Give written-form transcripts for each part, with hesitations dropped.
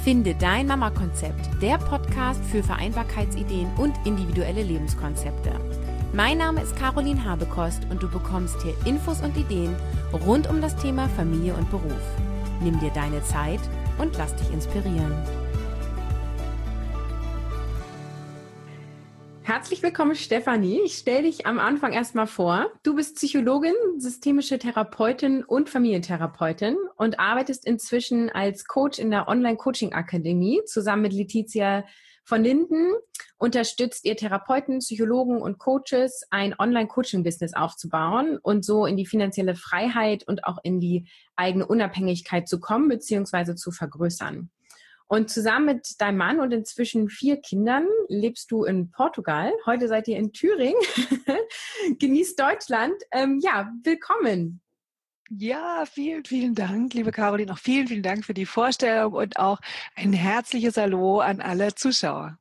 Finde dein Mama-Konzept, der Podcast für Vereinbarkeitsideen und individuelle Lebenskonzepte. Mein Name ist Caroline Habekost und du bekommst hier Infos und Ideen rund um das Thema Familie und Beruf. Nimm dir deine Zeit und lass dich inspirieren. Herzlich willkommen, Stefanie. Ich stelle dich am Anfang erstmal vor. Du bist Psychologin, systemische Therapeutin und Familientherapeutin und arbeitest inzwischen als Coach in der Online-Coaching-Akademie. Zusammen mit Letizia von Linden unterstützt ihr Therapeuten, Psychologen und Coaches, ein Online-Coaching-Business aufzubauen und so in die finanzielle Freiheit und auch in die eigene Unabhängigkeit zu kommen bzw. zu vergrößern. Und zusammen mit deinem Mann und inzwischen 4 Kindern lebst du in Portugal. Heute seid ihr in Thüringen. Genießt Deutschland. Willkommen. Ja, vielen, vielen Dank, liebe Caroline. Auch vielen, vielen Dank für die Vorstellung und auch ein herzliches Hallo an alle Zuschauer.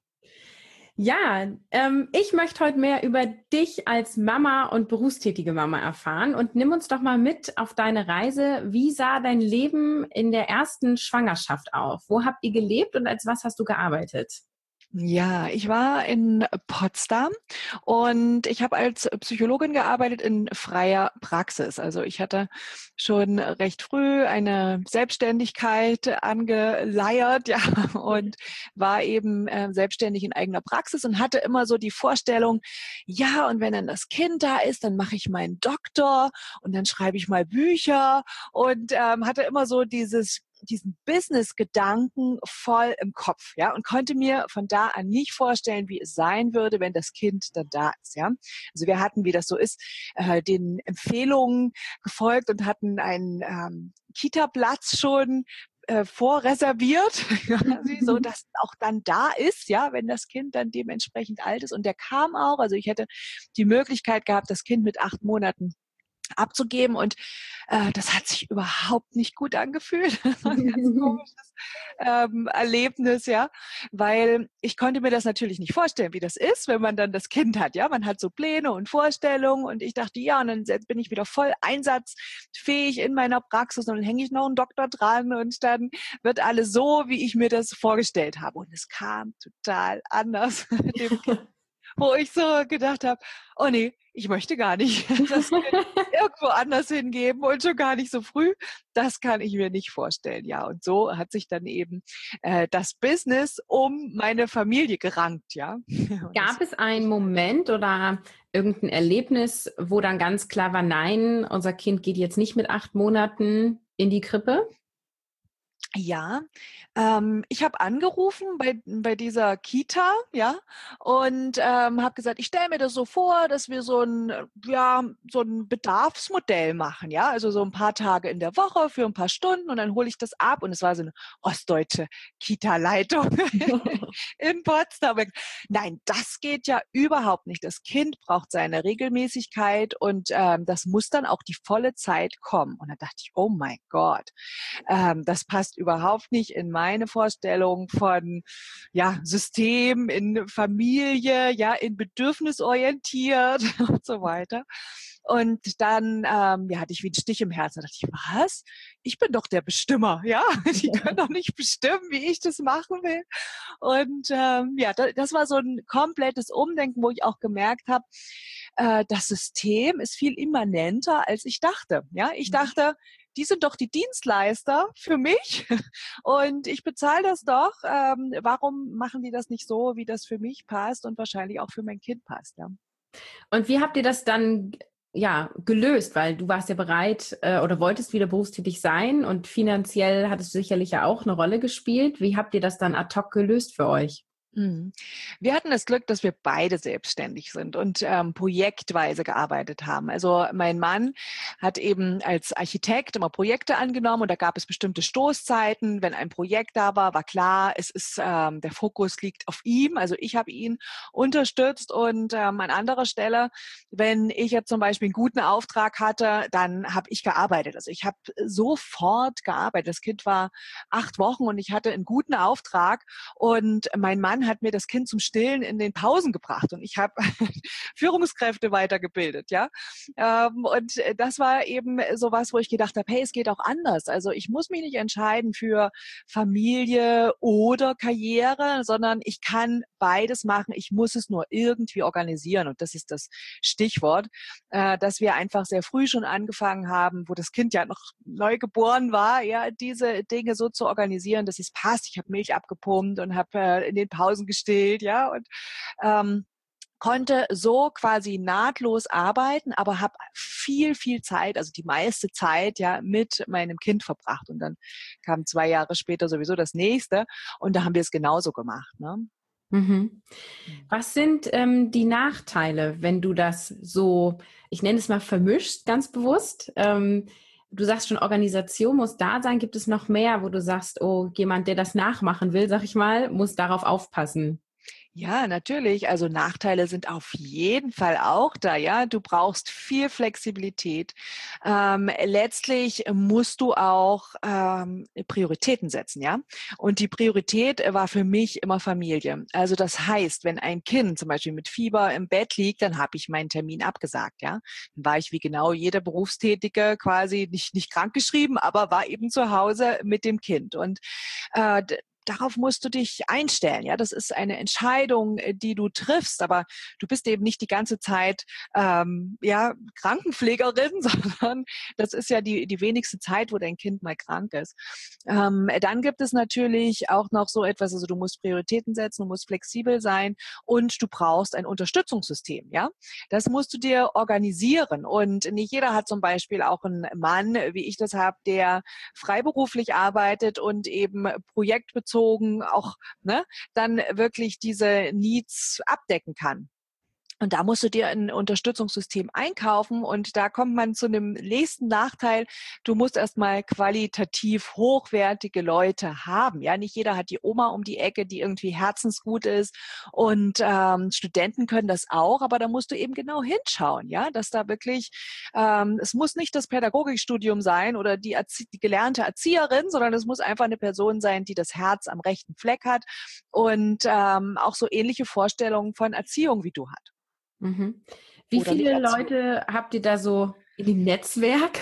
Ja, ich möchte heute mehr über dich als Mama und berufstätige Mama erfahren und nimm uns doch mal mit auf deine Reise. Wie sah dein Leben in der ersten Schwangerschaft aus? Wo habt ihr gelebt und als was hast du gearbeitet? Ja, ich war in Potsdam und ich habe als Psychologin gearbeitet in freier Praxis. Also ich hatte schon recht früh eine Selbstständigkeit angeleiert, ja, und war eben selbstständig in eigener Praxis und hatte immer so die Vorstellung, ja, und wenn dann das Kind da ist, dann mache ich meinen Doktor und dann schreibe ich mal Bücher und hatte immer so diesen Business-Gedanken voll im Kopf, ja, und konnte mir von da an nicht vorstellen, wie es sein würde, wenn das Kind dann da ist, ja. Also wir hatten, wie das so ist, den Empfehlungen gefolgt und hatten einen Kita-Platz schon vorreserviert, so dass auch dann da ist, ja, wenn das Kind dann dementsprechend alt ist. Und der kam auch, also ich hätte die Möglichkeit gehabt, das Kind mit 8 Monaten abzugeben und das hat sich überhaupt nicht gut angefühlt. Das war ein ganz komisches Erlebnis, ja, weil ich konnte mir das natürlich nicht vorstellen, wie das ist, wenn man dann das Kind hat, ja, man hat so Pläne und Vorstellungen und ich dachte, ja, und dann bin ich wieder voll einsatzfähig in meiner Praxis und dann hänge ich noch einen Doktor dran und dann wird alles so, wie ich mir das vorgestellt habe und es kam total anders mit dem Kind, wo ich so gedacht habe, oh nee, ich möchte gar nicht das Kind irgendwo anders hingeben und schon gar nicht so früh. Das kann ich mir nicht vorstellen. Ja, und so hat sich dann eben das Business um meine Familie gerankt. Ja. Gab es einen Moment oder irgendein Erlebnis, wo dann ganz klar war, nein, unser Kind geht jetzt nicht mit 8 Monaten in die Krippe? Ja, ich habe angerufen bei dieser Kita, ja, und habe gesagt, ich stelle mir das so vor, dass wir so ein Bedarfsmodell machen, ja, also so ein paar Tage in der Woche für ein paar Stunden und dann hole ich das ab und es war so eine ostdeutsche Kita-Leitung in Potsdam. Nein, das geht ja überhaupt nicht. Das Kind braucht seine Regelmäßigkeit und das muss dann auch die volle Zeit kommen. Und dann dachte ich, oh mein Gott, das passt überhaupt nicht in meine Vorstellung von System, in Familie, ja, in bedürfnisorientiert und so weiter. Und dann hatte ich wie einen Stich im Herzen. Da dachte ich, was? Ich bin doch der Bestimmer, ja? Die können doch nicht bestimmen, wie ich das machen will. Und das war so ein komplettes Umdenken, wo ich auch gemerkt habe, das System ist viel immanenter, als ich dachte. Ja, ich dachte, die sind doch die Dienstleister für mich und ich bezahle das doch. Warum machen die das nicht so, wie das für mich passt und wahrscheinlich auch für mein Kind passt? Ja. Und wie habt ihr das dann gelöst? Weil du warst ja bereit oder wolltest wieder berufstätig sein und finanziell hat es sicherlich ja auch eine Rolle gespielt. Wie habt ihr das dann ad hoc gelöst für euch? Wir hatten das Glück, dass wir beide selbstständig sind und projektweise gearbeitet haben. Also mein Mann hat eben als Architekt immer Projekte angenommen und da gab es bestimmte Stoßzeiten. Wenn ein Projekt da war, war klar, es ist der Fokus liegt auf ihm. Also ich habe ihn unterstützt und an anderer Stelle, wenn ich jetzt zum Beispiel einen guten Auftrag hatte, dann habe ich gearbeitet. Also ich habe sofort gearbeitet. Das Kind war 8 Wochen und ich hatte einen guten Auftrag und mein Mann Mann hat mir das Kind zum Stillen in den Pausen gebracht und ich habe Führungskräfte weitergebildet, ja. Und das war eben sowas, wo ich gedacht habe, hey, es geht auch anders. Also ich muss mich nicht entscheiden für Familie oder Karriere, sondern ich kann beides machen. Ich muss es nur irgendwie organisieren. Und das ist das Stichwort, dass wir einfach sehr früh schon angefangen haben, wo das Kind ja noch neu geboren war, ja, diese Dinge so zu organisieren, dass es passt. Ich habe Milch abgepumpt und habe in den Pausen gestillt, ja, und konnte so quasi nahtlos arbeiten, aber habe viel, viel Zeit, also die meiste Zeit ja mit meinem Kind verbracht. Und dann kam 2 Jahre später sowieso das nächste und da haben wir es genauso gemacht. Ne? Mhm. Was sind die Nachteile, wenn du das so, ich nenne es mal vermischt, ganz bewusst? Du sagst schon, Organisation muss da sein. Gibt es noch mehr, wo du sagst, oh, jemand, der das nachmachen will, sag ich mal, muss darauf aufpassen? Ja, natürlich. Also Nachteile sind auf jeden Fall auch da. Ja, du brauchst viel Flexibilität. Letztlich musst du auch Prioritäten setzen. Ja, und die Priorität war für mich immer Familie. Also das heißt, wenn ein Kind zum Beispiel mit Fieber im Bett liegt, dann habe ich meinen Termin abgesagt. Ja, dann war ich wie genau jeder Berufstätige quasi nicht krankgeschrieben, aber war eben zu Hause mit dem Kind und darauf musst du dich einstellen. Ja, das ist eine Entscheidung, die du triffst, aber du bist eben nicht die ganze Zeit ja Krankenpflegerin, sondern das ist ja die wenigste Zeit, wo dein Kind mal krank ist. Dann gibt es natürlich auch noch so etwas, also du musst Prioritäten setzen, du musst flexibel sein und du brauchst ein Unterstützungssystem. Ja, das musst du dir organisieren und nicht jeder hat zum Beispiel auch einen Mann, wie ich das habe, der freiberuflich arbeitet und eben projektbezogen auch dann wirklich diese Needs abdecken kann. Und da musst du dir ein Unterstützungssystem einkaufen und da kommt man zu einem nächsten Nachteil. Du musst erstmal qualitativ hochwertige Leute haben. Ja, nicht jeder hat die Oma um die Ecke, die irgendwie herzensgut ist und Studenten können das auch, aber da musst du eben genau hinschauen, ja, dass da wirklich, es muss nicht das Pädagogikstudium sein oder die gelernte Erzieherin, sondern es muss einfach eine Person sein, die das Herz am rechten Fleck hat und auch so ähnliche Vorstellungen von Erziehung wie du hat. Mhm. Wie Oder nicht viele Erziehung. Leute habt ihr da so in dem Netzwerk?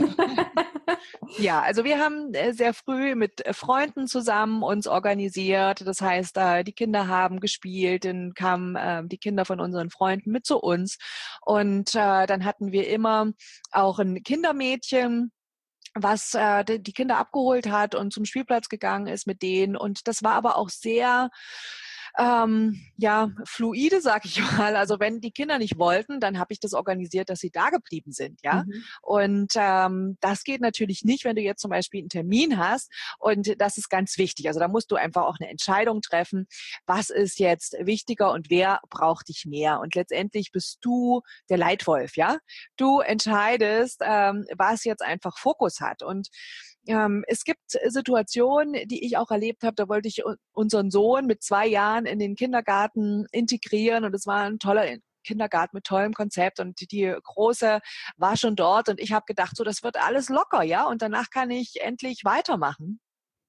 Ja, also wir haben sehr früh mit Freunden zusammen uns organisiert. Das heißt, die Kinder haben gespielt, dann kamen die Kinder von unseren Freunden mit zu uns. Und dann hatten wir immer auch ein Kindermädchen, was die Kinder abgeholt hat und zum Spielplatz gegangen ist mit denen. Und das war aber auch sehr ja, fluide, sag ich mal. Also wenn die Kinder nicht wollten, dann habe ich das organisiert, dass sie da geblieben sind, ja. Mhm. Und das geht natürlich nicht, wenn du jetzt zum Beispiel einen Termin hast. Und das ist ganz wichtig. Also da musst du einfach auch eine Entscheidung treffen, was ist jetzt wichtiger und wer braucht dich mehr. Und letztendlich bist du der Leitwolf, ja. Du entscheidest, was jetzt einfach Fokus hat. Und es gibt Situationen, die ich auch erlebt habe, da wollte ich unseren Sohn mit 2 Jahren in den Kindergarten integrieren und es war ein toller Kindergarten mit tollem Konzept und die Große war schon dort und ich habe gedacht, so das wird alles locker, ja, und danach kann ich endlich weitermachen.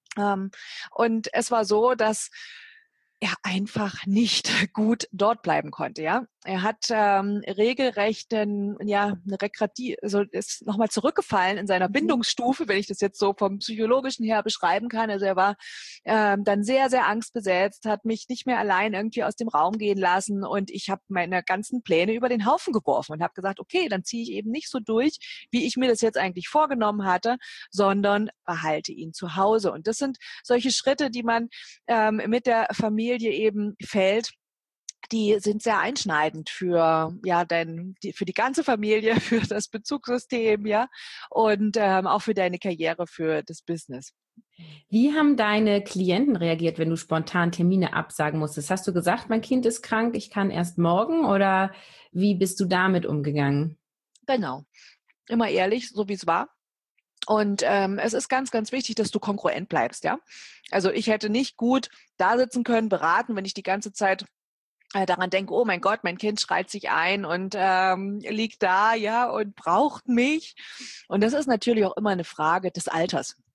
Und es war so, dass er einfach nicht gut dort bleiben konnte, ja. Er hat regelrecht eine Regression, also ist nochmal zurückgefallen in seiner Mhm. Bindungsstufe, wenn ich das jetzt so vom Psychologischen her beschreiben kann. Also er war dann sehr, sehr angstbesetzt, hat mich nicht mehr allein irgendwie aus dem Raum gehen lassen und ich habe meine ganzen Pläne über den Haufen geworfen und habe gesagt, okay, dann ziehe ich eben nicht so durch, wie ich mir das jetzt eigentlich vorgenommen hatte, sondern behalte ihn zu Hause. Und das sind solche Schritte, die man mit der Familie eben fällt, die sind sehr einschneidend für für die ganze Familie, für das Bezugssystem, ja, und auch für deine Karriere, für das Business. Wie haben deine Klienten reagiert, wenn du spontan Termine absagen musstest? Hast du gesagt, mein Kind ist krank, ich kann erst morgen oder wie bist du damit umgegangen? Genau. Immer ehrlich, so wie es war. Und es ist ganz, ganz wichtig, dass du kongruent bleibst, ja. Also ich hätte nicht gut da sitzen können, beraten, wenn ich die ganze Zeit daran denke, oh mein Gott, mein Kind schreit sich ein und liegt da, ja, und braucht mich. Und das ist natürlich auch immer eine Frage des Alters.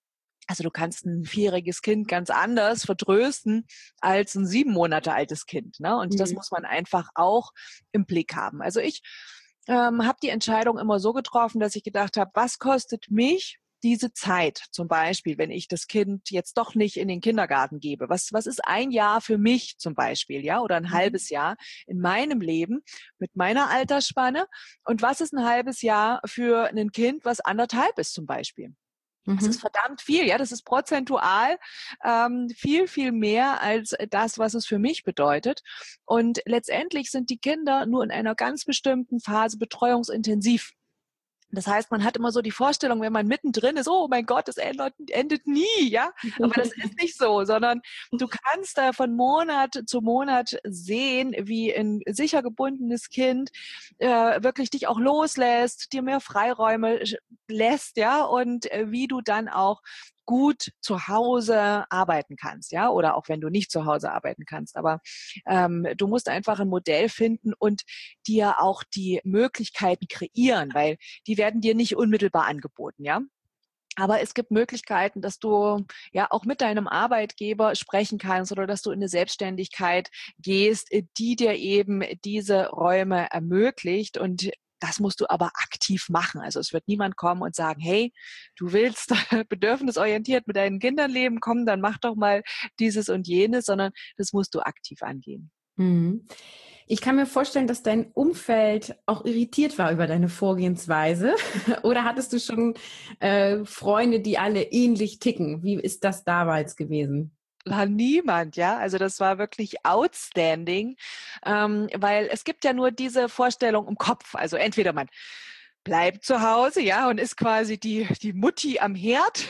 Also du kannst ein 4-jähriges Kind ganz anders vertrösten als ein 7 Monate altes Kind, ne? Und das Mhm. muss man einfach auch im Blick haben. Also ich habe die Entscheidung immer so getroffen, dass ich gedacht habe, was kostet mich diese Zeit? Zum Beispiel, wenn ich das Kind jetzt doch nicht in den Kindergarten gebe. Was ist ein Jahr für mich zum Beispiel, ja? Oder ein Mhm. halbes Jahr in meinem Leben mit meiner Altersspanne? Und was ist ein halbes Jahr für ein Kind, was 1,5 ist zum Beispiel? Das ist Mhm. verdammt viel, ja. Das ist prozentual viel, viel mehr als das, was es für mich bedeutet. Und letztendlich sind die Kinder nur in einer ganz bestimmten Phase betreuungsintensiv. Das heißt, man hat immer so die Vorstellung, wenn man mittendrin ist, oh mein Gott, das endet nie, ja. Aber das ist nicht so, sondern du kannst da von Monat zu Monat sehen, wie ein sicher gebundenes Kind wirklich dich auch loslässt, dir mehr Freiräume lässt, ja, und wie du dann auch gut zu Hause arbeiten kannst, ja, oder auch wenn du nicht zu Hause arbeiten kannst. Aber du musst einfach ein Modell finden und dir auch die Möglichkeiten kreieren, weil die werden dir nicht unmittelbar angeboten, ja. Aber es gibt Möglichkeiten, dass du ja auch mit deinem Arbeitgeber sprechen kannst oder dass du in eine Selbstständigkeit gehst, die dir eben diese Räume ermöglicht. Und das musst du aber aktiv machen. Also es wird niemand kommen und sagen, hey, du willst bedürfnisorientiert mit deinen Kindern leben, komm, dann mach doch mal dieses und jenes, sondern das musst du aktiv angehen. Mhm. Ich kann mir vorstellen, dass dein Umfeld auch irritiert war über deine Vorgehensweise. Oder hattest du schon Freunde, die alle ähnlich ticken? Wie ist das damals gewesen? War niemand, ja. Also das war wirklich outstanding, weil es gibt ja nur diese Vorstellung im Kopf. Also entweder man bleibt zu Hause, ja, und ist quasi die Mutti am Herd,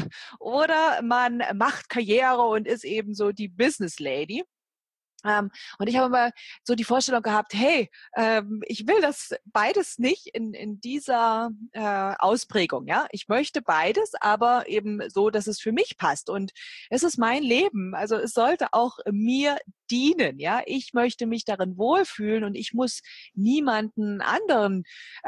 oder man macht Karriere und ist eben so die Business Lady. Und ich habe immer so die Vorstellung gehabt, hey, ich will das beides nicht in dieser Ausprägung, ja. Ich möchte beides, aber eben so, dass es für mich passt. Und es ist mein Leben. Also es sollte auch mir dienen, ja. Ich möchte mich darin wohlfühlen und ich muss niemanden anderen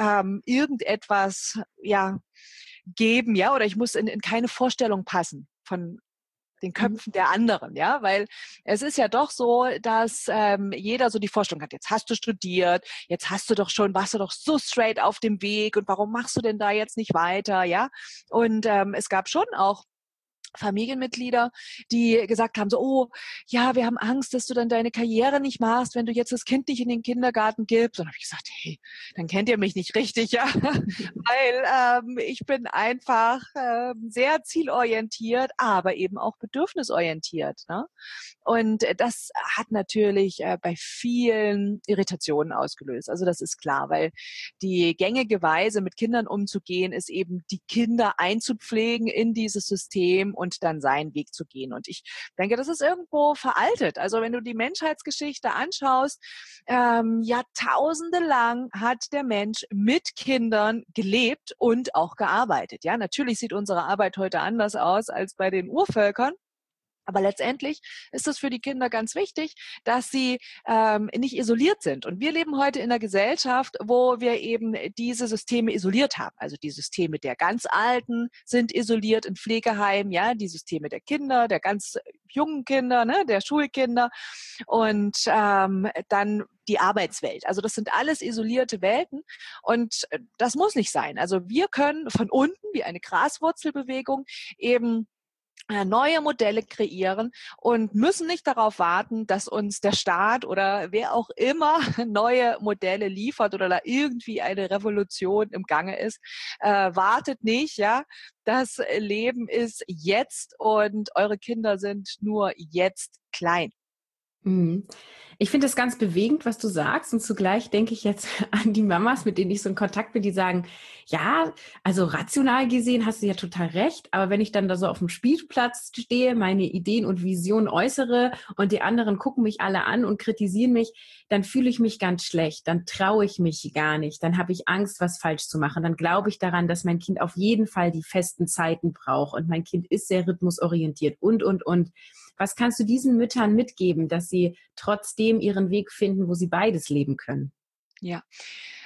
irgendetwas, ja, geben, ja, oder ich muss in keine Vorstellung passen von den Mhm. Köpfen der anderen, ja, weil es ist ja doch so, dass jeder so die Vorstellung hat, jetzt hast du studiert, jetzt hast du doch schon, warst du doch so straight auf dem Weg und warum machst du denn da jetzt nicht weiter, ja? Und es gab schon auch Familienmitglieder, die gesagt haben, so, oh, ja, wir haben Angst, dass du dann deine Karriere nicht machst, wenn du jetzt das Kind nicht in den Kindergarten gibst. Und dann habe ich gesagt, hey, dann kennt ihr mich nicht richtig, ja, weil ich bin einfach sehr zielorientiert, aber eben auch bedürfnisorientiert, ne? Und das hat natürlich bei vielen Irritationen ausgelöst. Also das ist klar, weil die gängige Weise, mit Kindern umzugehen, ist eben, die Kinder einzupflegen in dieses System und dann seinen Weg zu gehen. Und ich denke, das ist irgendwo veraltet. Also wenn du die Menschheitsgeschichte anschaust, Jahrtausende lang hat der Mensch mit Kindern gelebt und auch gearbeitet. Ja, natürlich sieht unsere Arbeit heute anders aus als bei den Urvölkern. Aber letztendlich ist es für die Kinder ganz wichtig, dass sie nicht isoliert sind. Und wir leben heute in einer Gesellschaft, wo wir eben diese Systeme isoliert haben. Also die Systeme der ganz Alten sind isoliert in Pflegeheimen, ja, die Systeme der Kinder, der ganz jungen Kinder, ne, der Schulkinder und dann die Arbeitswelt. Also das sind alles isolierte Welten und das muss nicht sein. Also wir können von unten wie eine Graswurzelbewegung eben neue Modelle kreieren und müssen nicht darauf warten, dass uns der Staat oder wer auch immer neue Modelle liefert oder da irgendwie eine Revolution im Gange ist. Wartet nicht, ja. Das Leben ist jetzt und eure Kinder sind nur jetzt klein. Mhm. Ich finde es ganz bewegend, was du sagst. Und zugleich denke ich jetzt an die Mamas, mit denen ich so in Kontakt bin, die sagen, ja, also rational gesehen hast du ja total recht. Aber wenn ich dann da so auf dem Spielplatz stehe, meine Ideen und Visionen äußere und die anderen gucken mich alle an und kritisieren mich, dann fühle ich mich ganz schlecht. Dann traue ich mich gar nicht. Dann habe ich Angst, was falsch zu machen. Dann glaube ich daran, dass mein Kind auf jeden Fall die festen Zeiten braucht. Und mein Kind ist sehr rhythmusorientiert und. Was kannst du diesen Müttern mitgeben, dass sie trotzdem ihren Weg finden, wo sie beides leben können? Ja.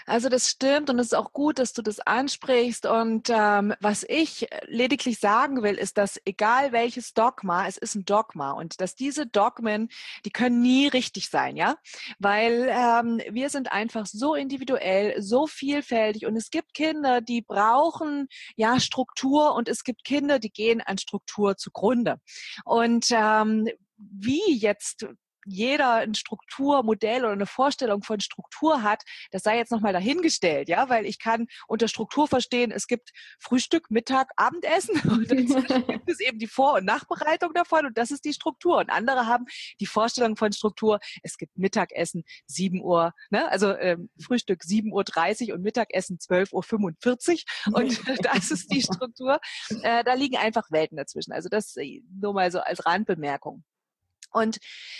Also das stimmt und es ist auch gut, dass du das ansprichst. Und was ich lediglich sagen will, ist, dass egal welches Dogma, es ist ein Dogma und dass diese Dogmen, die können nie richtig sein, ja, weil wir sind einfach so individuell, so vielfältig und es gibt Kinder, die brauchen ja Struktur und es gibt Kinder, die gehen an Struktur zugrunde. Und wie jetzt jeder ein Strukturmodell oder eine Vorstellung von Struktur hat, das sei jetzt nochmal dahingestellt, ja, weil ich kann unter Struktur verstehen, es gibt Frühstück, Mittag, Abendessen und dazwischen gibt es eben die Vor- und Nachbereitung davon und das ist die Struktur. Und andere haben die Vorstellung von Struktur, es gibt Mittagessen 7 Uhr, ne, also Frühstück 7:30 Uhr und Mittagessen 12:45 Uhr und das ist die Struktur. Da liegen einfach Welten dazwischen. Also das nur mal so als Randbemerkung. Und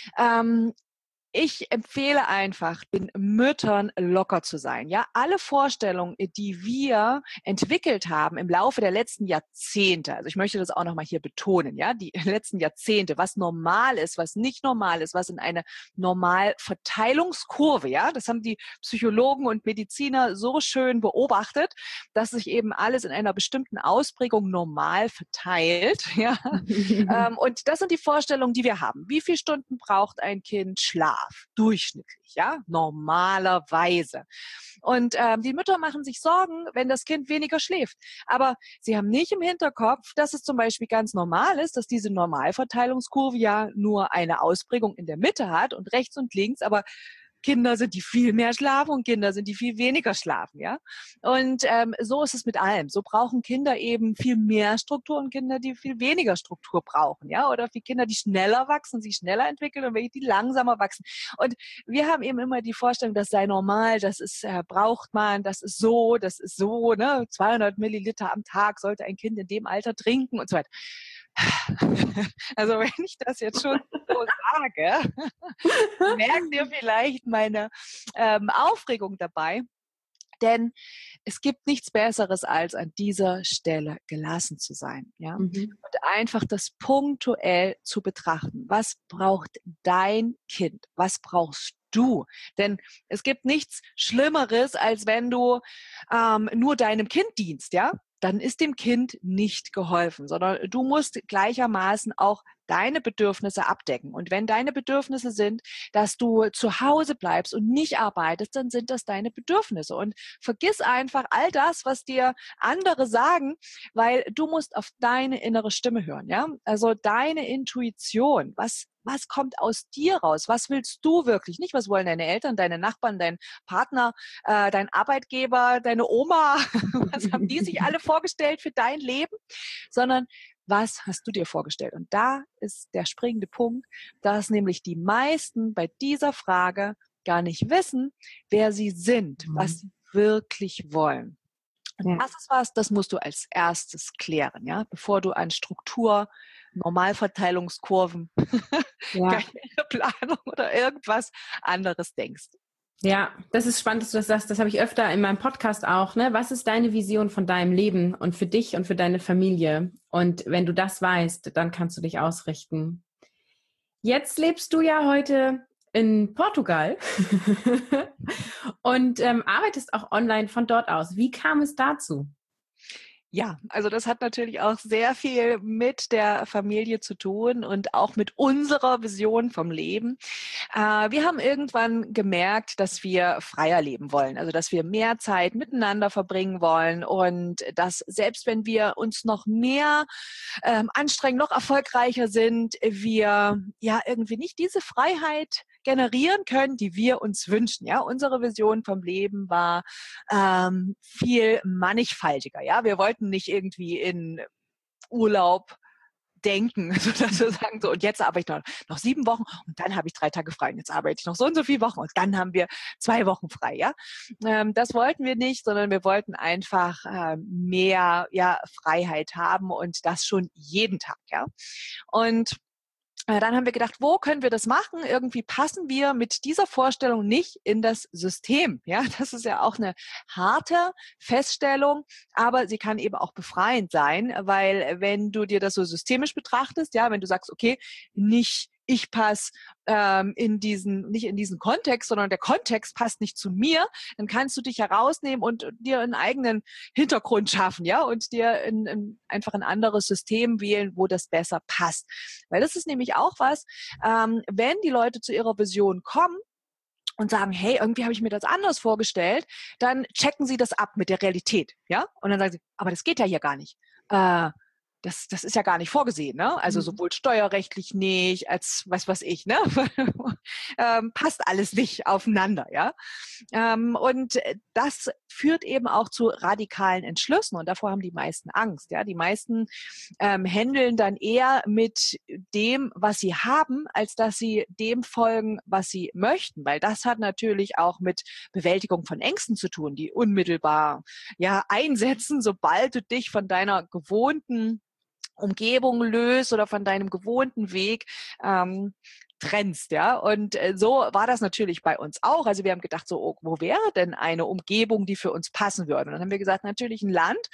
ich empfehle einfach, den Müttern locker zu sein. Ja, alle Vorstellungen, die wir entwickelt haben im Laufe der letzten Jahrzehnte, also ich möchte das auch nochmal hier betonen, ja, die letzten Jahrzehnte, was normal ist, was nicht normal ist, was in eine Normalverteilungskurve, ja, das haben die Psychologen und Mediziner so schön beobachtet, dass sich eben alles in einer bestimmten Ausprägung normal verteilt, ja. Und das sind die Vorstellungen, die wir haben. Wie viele Stunden braucht ein Kind Schlaf? Durchschnittlich, ja, normalerweise. Und die Mütter machen sich Sorgen, wenn das Kind weniger schläft. Aber sie haben nicht im Hinterkopf, dass es zum Beispiel ganz normal ist, dass diese Normalverteilungskurve ja nur eine Ausprägung in der Mitte hat und rechts und links, aber Kinder sind, die viel mehr schlafen und Kinder sind, die viel weniger schlafen, ja. Und so ist es mit allem. So brauchen Kinder eben viel mehr Struktur und Kinder, die viel weniger Struktur brauchen, ja. Oder die Kinder, die schneller wachsen, sich schneller entwickeln und welche, die langsamer wachsen. Und wir haben eben immer die Vorstellung, das sei normal, das ist, braucht man, das ist so, ne. 200 Milliliter am Tag sollte ein Kind in dem Alter trinken und so weiter. Also wenn ich das jetzt schon so sage, merkt ihr vielleicht meine Aufregung dabei. Denn es gibt nichts Besseres, als an dieser Stelle gelassen zu sein, ja, und einfach das punktuell zu betrachten. Was braucht dein Kind? Was brauchst du? Denn es gibt nichts Schlimmeres, als wenn du nur deinem Kind dienst, ja. Dann ist dem Kind nicht geholfen, sondern du musst gleichermaßen auch deine Bedürfnisse abdecken. Und wenn deine Bedürfnisse sind, dass du zu Hause bleibst und nicht arbeitest, dann sind das deine Bedürfnisse. Und vergiss einfach all das, was dir andere sagen, weil du musst auf deine innere Stimme hören, ja? Also deine Intuition, was kommt aus dir raus? Was willst du wirklich? Nicht, was wollen deine Eltern, deine Nachbarn, dein Partner, dein Arbeitgeber, deine Oma? Was haben die sich alle vorgestellt für dein Leben? Sondern was hast du dir vorgestellt? Und da ist der springende Punkt, dass nämlich die meisten bei dieser Frage gar nicht wissen, wer sie sind, was sie wirklich wollen. Und das ist was, das musst du als erstes klären, ja, bevor du an Struktur, Normalverteilungskurven, Karriereplanung oder irgendwas anderes denkst. Ja, das ist spannend, dass du das sagst. Das habe ich öfter in meinem Podcast auch. Ne? Was ist deine Vision von deinem Leben und für dich und für deine Familie? Und wenn du das weißt, dann kannst du dich ausrichten. Jetzt lebst du ja heute in Portugal und arbeitest auch online von dort aus. Wie kam es dazu? Ja, also das hat natürlich auch sehr viel mit der Familie zu tun und auch mit unserer Vision vom Leben. Wir haben irgendwann gemerkt, dass wir freier leben wollen, also dass wir mehr Zeit miteinander verbringen wollen und dass selbst wenn wir uns noch mehr anstrengen, noch erfolgreicher sind, wir ja irgendwie nicht diese Freiheit generieren können, die wir uns wünschen. Ja, unsere Vision vom Leben war viel mannigfaltiger. Ja, wir wollten nicht irgendwie in Urlaub denken, sodass wir sagen, so, und jetzt arbeite ich noch 7 Wochen und dann habe ich 3 Tage frei. Und jetzt arbeite ich noch so und so viele Wochen und dann haben wir 2 Wochen frei. Ja, das wollten wir nicht, sondern wir wollten einfach mehr Freiheit haben und das schon jeden Tag. Ja, und dann haben wir gedacht, wo können wir das machen? Irgendwie passen wir mit dieser Vorstellung nicht in das System. Ja, das ist ja auch eine harte Feststellung, aber sie kann eben auch befreiend sein, weil wenn du dir das so systemisch betrachtest, ja, wenn du sagst, okay, nicht ich passe nicht in diesen Kontext, sondern der Kontext passt nicht zu mir, dann kannst du dich herausnehmen und dir einen eigenen Hintergrund schaffen, ja, und dir einfach ein anderes System wählen, wo das besser passt. Weil das ist nämlich auch was, wenn die Leute zu ihrer Vision kommen und sagen, hey, irgendwie habe ich mir das anders vorgestellt, dann checken sie das ab mit der Realität, ja, und dann sagen sie, aber das geht ja hier gar nicht. Das ist ja gar nicht vorgesehen, ne? Also sowohl steuerrechtlich nicht, als was ich, ne? Passt alles nicht aufeinander, ja? Und das führt eben auch zu radikalen Entschlüssen und davor haben die meisten Angst, ja? Die meisten handeln dann eher mit dem, was sie haben, als dass sie dem folgen, was sie möchten, weil das hat natürlich auch mit Bewältigung von Ängsten zu tun, die unmittelbar ja einsetzen, sobald du dich von deiner gewohnten Umgebung löst oder von deinem gewohnten Weg trennst, ja. Und so war das natürlich bei uns auch. Also wir haben gedacht, so, oh, wo wäre denn eine Umgebung, die für uns passen würde? Und dann haben wir gesagt, natürlich ein Land,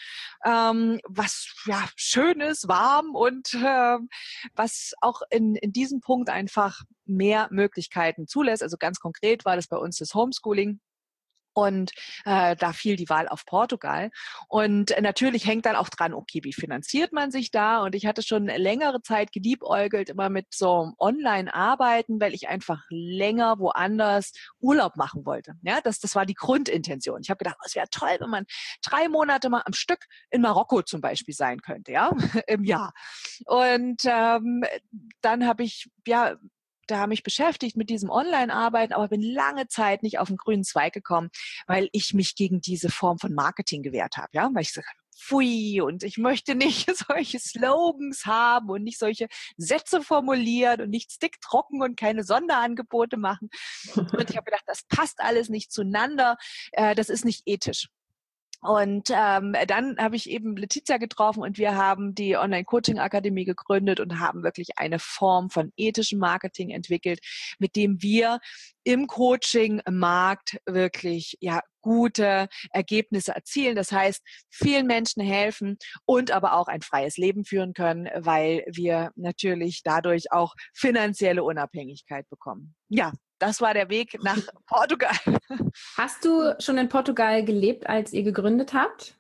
was ja schön ist, warm und was auch in diesem Punkt einfach mehr Möglichkeiten zulässt. Also ganz konkret war das bei uns das Homeschooling. Und da fiel die Wahl auf Portugal. Und natürlich hängt dann auch dran, okay, wie finanziert man sich da? Und ich hatte schon längere Zeit geliebäugelt immer mit so Online-Arbeiten, weil ich einfach länger woanders Urlaub machen wollte. Ja, das war die Grundintention. Ich habe gedacht, es wäre toll, wenn man 3 Monate mal am Stück in Marokko zum Beispiel sein könnte, ja, im Jahr. Und dann habe ich, ja, da mich beschäftigt mit diesem Online-Arbeiten, aber bin lange Zeit nicht auf den grünen Zweig gekommen, weil ich mich gegen diese Form von Marketing gewehrt habe, ja, weil ich gesagt habe, pfui, und ich möchte nicht solche Slogans haben und nicht solche Sätze formulieren und nicht sticktrocken und keine Sonderangebote machen. Und ich habe gedacht, das passt alles nicht zueinander, das ist nicht ethisch. Und dann habe ich eben Letizia getroffen und wir haben die Online-Coaching-Akademie gegründet und haben wirklich eine Form von ethischem Marketing entwickelt, mit dem wir im Coaching-Markt wirklich ja gute Ergebnisse erzielen. Das heißt, vielen Menschen helfen und aber auch ein freies Leben führen können, weil wir natürlich dadurch auch finanzielle Unabhängigkeit bekommen. Ja, das war der Weg nach Portugal. Hast du schon in Portugal gelebt, als ihr gegründet habt?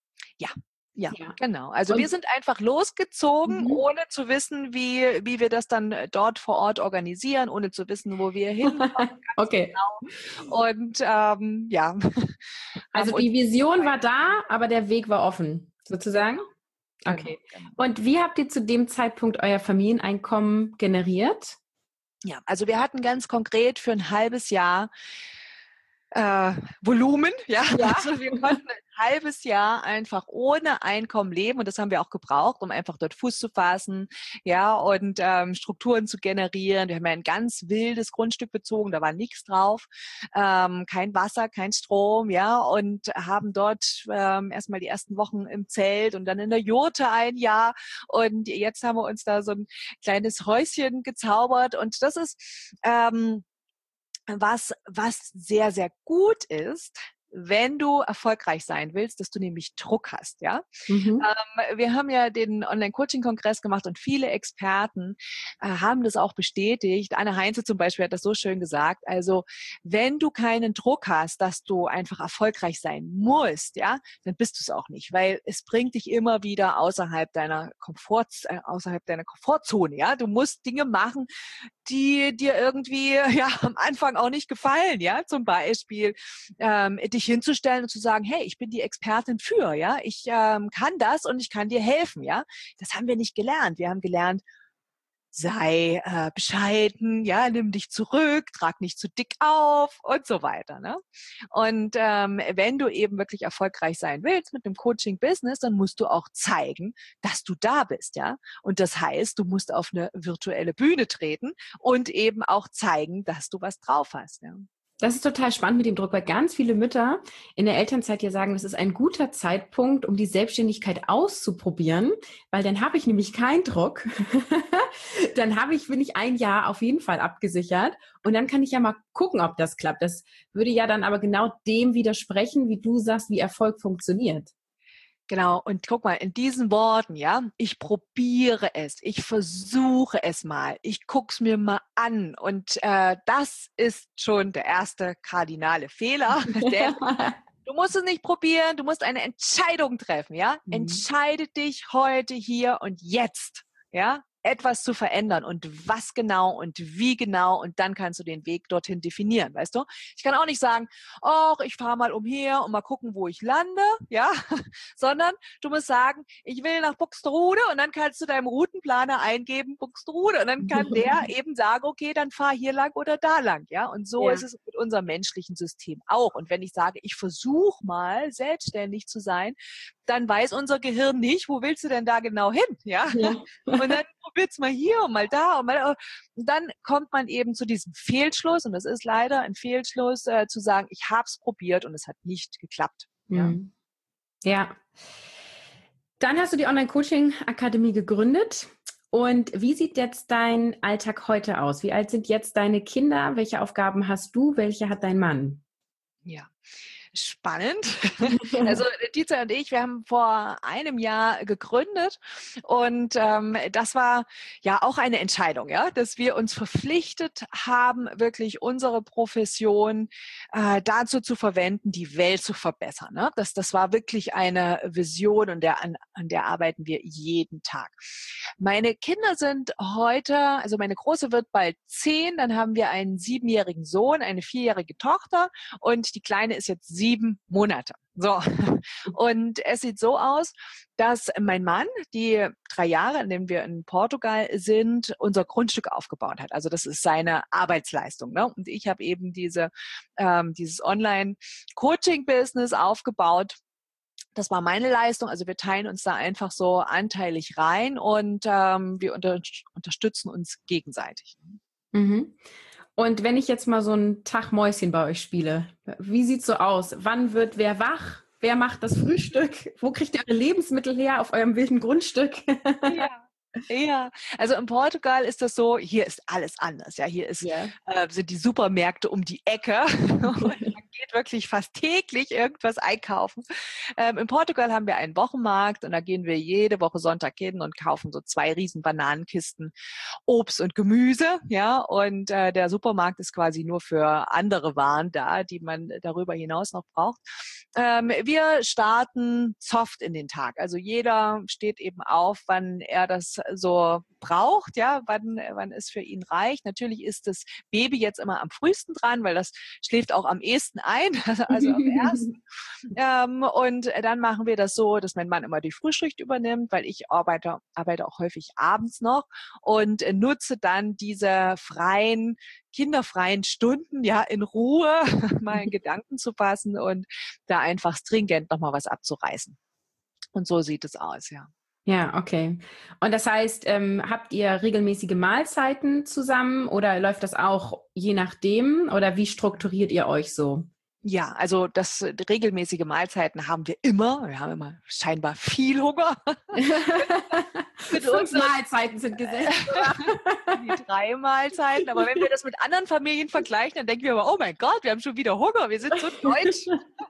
Ja, genau. Also wir sind einfach losgezogen, ohne zu wissen, wie wir das dann dort vor Ort organisieren, ohne zu wissen, wo wir hinkommen. Okay. Genau. Und ja. Also die Vision war da, aber der Weg war offen, sozusagen? Okay. Genau. Und wie habt ihr zu dem Zeitpunkt euer Familieneinkommen generiert? Ja, also wir hatten ganz konkret für ein halbes Jahr Volumen, ja. Also wir konnten ein halbes Jahr einfach ohne Einkommen leben und das haben wir auch gebraucht, um einfach dort Fuß zu fassen, ja, und Strukturen zu generieren. Wir haben ja ein ganz wildes Grundstück bezogen, da war nichts drauf, kein Wasser, kein Strom, ja, und haben dort erstmal die ersten Wochen im Zelt und dann in der Jurte ein Jahr und jetzt haben wir uns da so ein kleines Häuschen gezaubert und das ist was sehr, sehr gut ist, wenn du erfolgreich sein willst, dass du nämlich Druck hast, ja. Wir haben ja den Online-Coaching-Kongress gemacht und viele Experten haben das auch bestätigt. Anne Heinze zum Beispiel hat das so schön gesagt. Also, wenn du keinen Druck hast, dass du einfach erfolgreich sein musst, ja, dann bist du es auch nicht, weil es bringt dich immer wieder außerhalb deiner Komfortzone, ja. Du musst Dinge machen, die dir irgendwie ja am Anfang auch nicht gefallen, ja, zum Beispiel dich hinzustellen und zu sagen, hey, ich bin die Expertin für, ja, ich kann das und ich kann dir helfen, ja. Das haben wir nicht gelernt. Wir haben gelernt, sei bescheiden, ja, nimm dich zurück, trag nicht zu dick auf und so weiter, ne? Und wenn du eben wirklich erfolgreich sein willst mit dem Coaching-Business, dann musst du auch zeigen, dass du da bist, ja. Und das heißt, du musst auf eine virtuelle Bühne treten und eben auch zeigen, dass du was drauf hast, ja. Das ist total spannend mit dem Druck, weil ganz viele Mütter in der Elternzeit ja sagen, das ist ein guter Zeitpunkt, um die Selbstständigkeit auszuprobieren, weil dann habe ich nämlich keinen Druck. Dann bin ich ein Jahr auf jeden Fall abgesichert und dann kann ich ja mal gucken, ob das klappt. Das würde ja dann aber genau dem widersprechen, wie du sagst, wie Erfolg funktioniert. Genau, und guck mal, in diesen Worten, ja, ich probiere es, ich versuche es mal, ich guck's mir mal an und das ist schon der erste kardinale Fehler, denn du musst es nicht probieren, du musst eine Entscheidung treffen, ja? Mhm. Entscheide dich heute, hier und jetzt, ja? Etwas zu verändern und was genau und wie genau und dann kannst du den Weg dorthin definieren, weißt du? Ich kann auch nicht sagen, oh, ich fahre mal umher und mal gucken, wo ich lande, ja? Sondern du musst sagen, ich will nach Buxtehude und dann kannst du deinem Routenplaner eingeben, Buxtehude und dann kann der eben sagen, okay, dann fahr hier lang oder da lang, ja? Und so Ja. ist es mit unserem menschlichen System auch. Und wenn ich sage, ich versuche mal selbstständig zu sein, dann weiß unser Gehirn nicht, wo willst du denn da genau hin, ja? Ja. Und dann probiert's mal hier und mal da und mal, und dann kommt man eben zu diesem Fehlschluss und das ist leider ein Fehlschluss, zu sagen, ich habe es probiert und es hat nicht geklappt, ja? Mhm. Ja. Dann hast du die Online-Coaching-Akademie gegründet. Und wie sieht jetzt dein Alltag heute aus? Wie alt sind jetzt deine Kinder? Welche Aufgaben hast du? Welche hat dein Mann? Ja. Spannend. Also Tietze und ich, wir haben vor einem Jahr gegründet und das war ja auch eine Entscheidung, ja, dass wir uns verpflichtet haben, wirklich unsere Profession dazu zu verwenden, die Welt zu verbessern. Ne? Das war wirklich eine Vision und an der arbeiten wir jeden Tag. Meine Kinder sind heute, also meine Große wird bald 10, dann haben wir einen 7-jährigen Sohn, eine 4-jährige Tochter und die Kleine ist jetzt 7 Monate. So. Und es sieht so aus, dass mein Mann die 3 Jahre, in denen wir in Portugal sind, unser Grundstück aufgebaut hat. Also das ist seine Arbeitsleistung. Ne? Und ich habe eben dieses Online-Coaching-Business aufgebaut. Das war meine Leistung. Also wir teilen uns da einfach so anteilig rein und wir unterstützen uns gegenseitig. Mhm. Und wenn ich jetzt mal so einen Tag Mäuschen bei euch spiele, wie sieht's so aus? Wann wird wer wach? Wer macht das Frühstück? Wo kriegt ihr eure Lebensmittel her auf eurem wilden Grundstück? Ja. Ja, also in Portugal ist das so, hier ist alles anders. Ja, hier Ja. sind die Supermärkte um die Ecke und man geht wirklich fast täglich irgendwas einkaufen. In Portugal haben wir einen Wochenmarkt und da gehen wir jede Woche Sonntag hin und kaufen so 2 riesen Bananenkisten Obst und Gemüse. Ja, und der Supermarkt ist quasi nur für andere Waren da, die man darüber hinaus noch braucht. Wir starten soft in den Tag. Also jeder steht eben auf, wann er das so braucht, ja, wann es für ihn reicht. Natürlich ist das Baby jetzt immer am frühesten dran, weil das schläft auch am ehesten ein, also am ersten. Und dann machen wir das so, dass mein Mann immer die Frühschicht übernimmt, weil ich arbeite auch häufig abends noch und nutze dann diese kinderfreien Stunden, ja, in Ruhe mal in Gedanken zu fassen und da einfach stringent nochmal was abzureißen. Und so sieht es aus, ja. Ja, okay. Und das heißt, habt ihr regelmäßige Mahlzeiten zusammen oder läuft das auch je nachdem? Oder wie strukturiert ihr euch so? Ja, also regelmäßige Mahlzeiten haben wir immer. Wir haben immer scheinbar viel Hunger. Mit 5 unseren Mahlzeiten sind gesetzt, oder? die 3 Mahlzeiten. Aber wenn wir das mit anderen Familien vergleichen, dann denken wir aber, oh mein Gott, wir haben schon wieder Hunger. Wir sind so deutsch.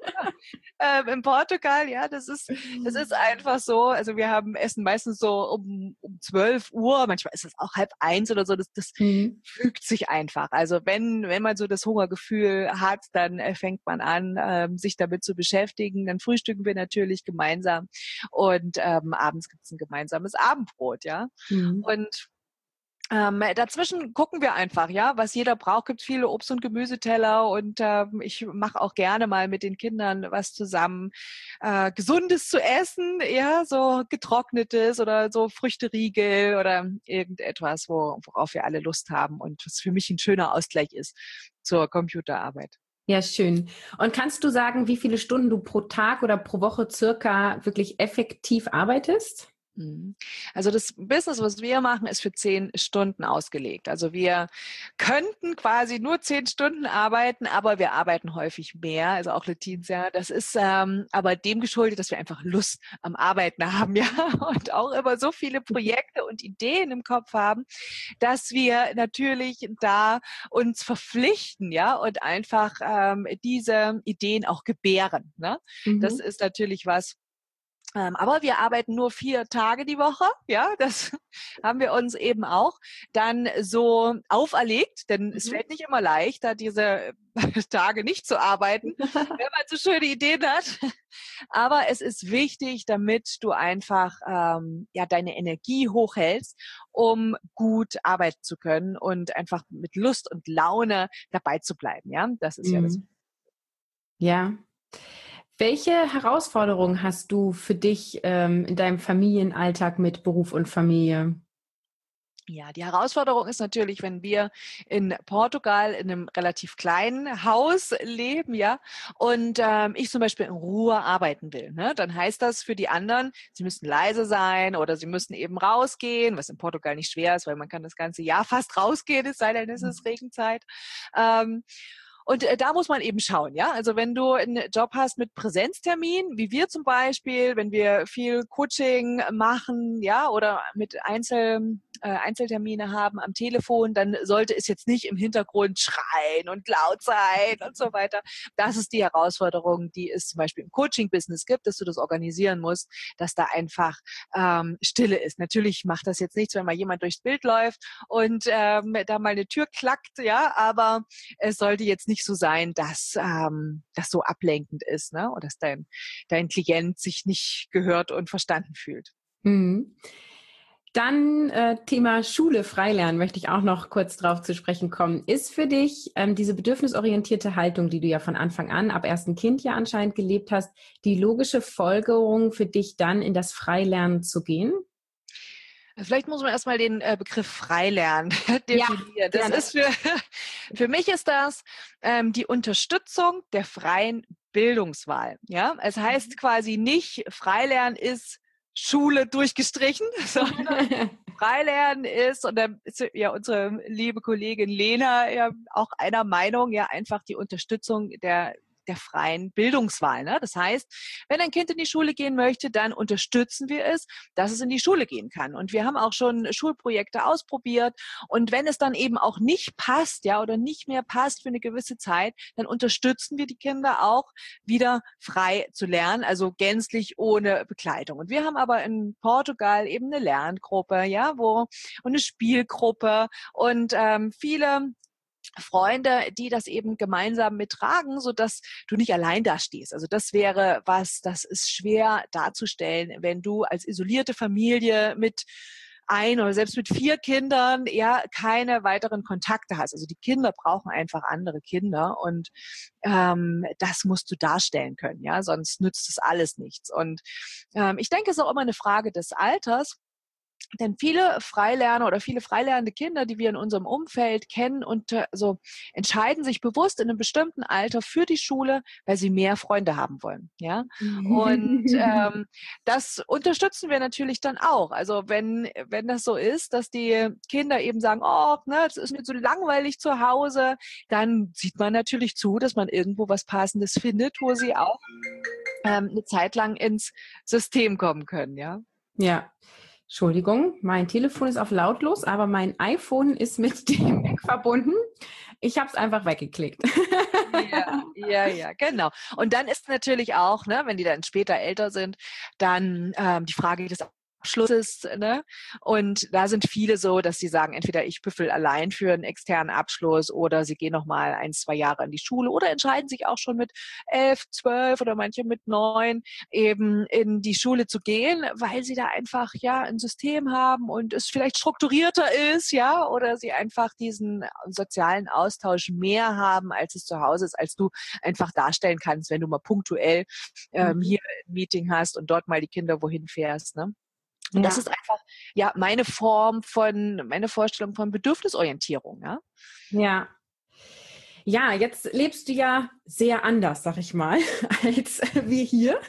In Portugal, ja, das ist einfach so. Also wir haben Essen meistens so um 12 Uhr. Manchmal ist es auch 12:30 oder so. Das Mhm. fügt sich einfach. Also wenn man so das Hungergefühl hat, dann fängt man an, sich damit zu beschäftigen. Dann frühstücken wir natürlich gemeinsam und abends gibt es ein gemeinsames Abendbrot, ja. Mhm. Und dazwischen gucken wir einfach, ja, was jeder braucht. Gibt viele Obst- und Gemüseteller und ich mache auch gerne mal mit den Kindern was zusammen, Gesundes zu essen, ja, so getrocknetes oder so Früchteriegel oder irgendetwas, worauf wir alle Lust haben und was für mich ein schöner Ausgleich ist zur Computerarbeit. Ja, schön. Und kannst du sagen, wie viele Stunden du pro Tag oder pro Woche circa wirklich effektiv arbeitest? Mhm. Also das Business, was wir machen, ist für 10 Stunden ausgelegt. Also wir könnten quasi nur 10 Stunden arbeiten, aber wir arbeiten häufig mehr, also auch Letizia. Das ist aber dem geschuldet, dass wir einfach Lust am Arbeiten haben, ja, und auch immer so viele Projekte und Ideen im Kopf haben, dass wir natürlich da uns verpflichten, ja, und einfach diese Ideen auch gebären. Ne? Das Mhm. ist natürlich was, Aber wir arbeiten nur 4 Tage die Woche, ja, das haben wir uns eben auch dann so auferlegt, denn es fällt nicht immer leicht, da diese Tage nicht zu arbeiten, wenn man so schöne Ideen hat. Aber es ist wichtig, damit du einfach deine Energie hochhältst, um gut arbeiten zu können und einfach mit Lust und Laune dabei zu bleiben. Ja, das ist ja das. Ja. Welche Herausforderungen hast du für dich in deinem Familienalltag mit Beruf und Familie? Ja, die Herausforderung ist natürlich, wenn wir in Portugal in einem relativ kleinen Haus leben, ja, und ich zum Beispiel in Ruhe arbeiten will, ne, dann heißt das für die anderen, sie müssen leise sein oder sie müssen eben rausgehen, was in Portugal nicht schwer ist, weil man kann das ganze Jahr fast rausgehen, es sei denn, es ist Regenzeit. Und da muss man eben schauen, ja. Also wenn du einen Job hast mit Präsenztermin, wie wir zum Beispiel, wenn wir viel Coaching machen, ja, oder mit Einzeltermine haben am Telefon, dann sollte es jetzt nicht im Hintergrund schreien und laut sein und so weiter. Das ist die Herausforderung, die es zum Beispiel im Coaching-Business gibt, dass du das organisieren musst, dass da einfach Stille ist. Natürlich macht das jetzt nichts, wenn mal jemand durchs Bild läuft und da mal eine Tür klackt, ja, aber es sollte jetzt nicht so sein, dass das so ablenkend ist, ne? Oder dass dein Klient sich nicht gehört und verstanden fühlt. Mhm. Dann Thema Schule, Freilernen möchte ich auch noch kurz drauf zu sprechen kommen. Ist für dich diese bedürfnisorientierte Haltung, die du ja von Anfang an, ab ersten Kind ja anscheinend gelebt hast, die logische Folgerung für dich dann in das Freilernen zu gehen? Vielleicht muss man erstmal den Begriff Freilernen Ja, definieren. Das gerne. ist für mich ist das die Unterstützung der freien Bildungswahl. Ja, es heißt quasi nicht, Freilernen ist Schule durchgestrichen, sondern Freilernen ist, und da ist ja unsere liebe Kollegin Lena ja auch einer Meinung, ja einfach die Unterstützung der freien Bildungswahl. Ne? Das heißt, wenn ein Kind in die Schule gehen möchte, dann unterstützen wir es, dass es in die Schule gehen kann. Und wir haben auch schon Schulprojekte ausprobiert. Und wenn es dann eben auch nicht passt, ja, oder nicht mehr passt für eine gewisse Zeit, dann unterstützen wir die Kinder auch, wieder frei zu lernen, also gänzlich ohne Begleitung. Und wir haben aber in Portugal eben eine Lerngruppe, ja, und eine Spielgruppe und viele Freunde, die das eben gemeinsam mittragen, so dass du nicht allein da stehst. Also das wäre was, das ist schwer darzustellen, wenn du als isolierte Familie mit oder selbst mit 4 Kindern ja keine weiteren Kontakte hast. Also die Kinder brauchen einfach andere Kinder und das musst du darstellen können, ja, sonst nützt das alles nichts. Und ich denke, es ist auch immer eine Frage des Alters. Denn viele Freilerner oder viele freilernende Kinder, die wir in unserem Umfeld kennen und entscheiden sich bewusst in einem bestimmten Alter für die Schule, weil sie mehr Freunde haben wollen. Ja, und das unterstützen wir natürlich dann auch. Also wenn das so ist, dass die Kinder eben sagen, oh, ne, es ist mir so langweilig zu Hause, dann sieht man natürlich zu, dass man irgendwo was Passendes findet, wo sie auch eine Zeit lang ins System kommen können. Ja. Ja. Entschuldigung, mein Telefon ist auf lautlos, aber mein iPhone ist mit dem Mac verbunden. Ich habe es einfach weggeklickt. Ja, genau. Und dann ist natürlich auch, ne, wenn die dann später älter sind, dann die Frage des Abschlusses, ne? Und da sind viele so, dass sie sagen, entweder ich büffel allein für einen externen Abschluss oder sie gehen noch mal 1, 2 Jahre in die Schule oder entscheiden sich auch schon mit 11, 12 oder manche mit 9 eben in die Schule zu gehen, weil sie da einfach ja ein System haben und es vielleicht strukturierter ist, ja, oder sie einfach diesen sozialen Austausch mehr haben, als es zu Hause ist, als du einfach darstellen kannst, wenn du mal punktuell hier ein Meeting hast und dort mal die Kinder wohin fährst, ne? Und das ist einfach, ja, meine Vorstellung von Bedürfnisorientierung, ja. Ja. Ja, jetzt lebst du ja sehr anders, sag ich mal, als wir hier.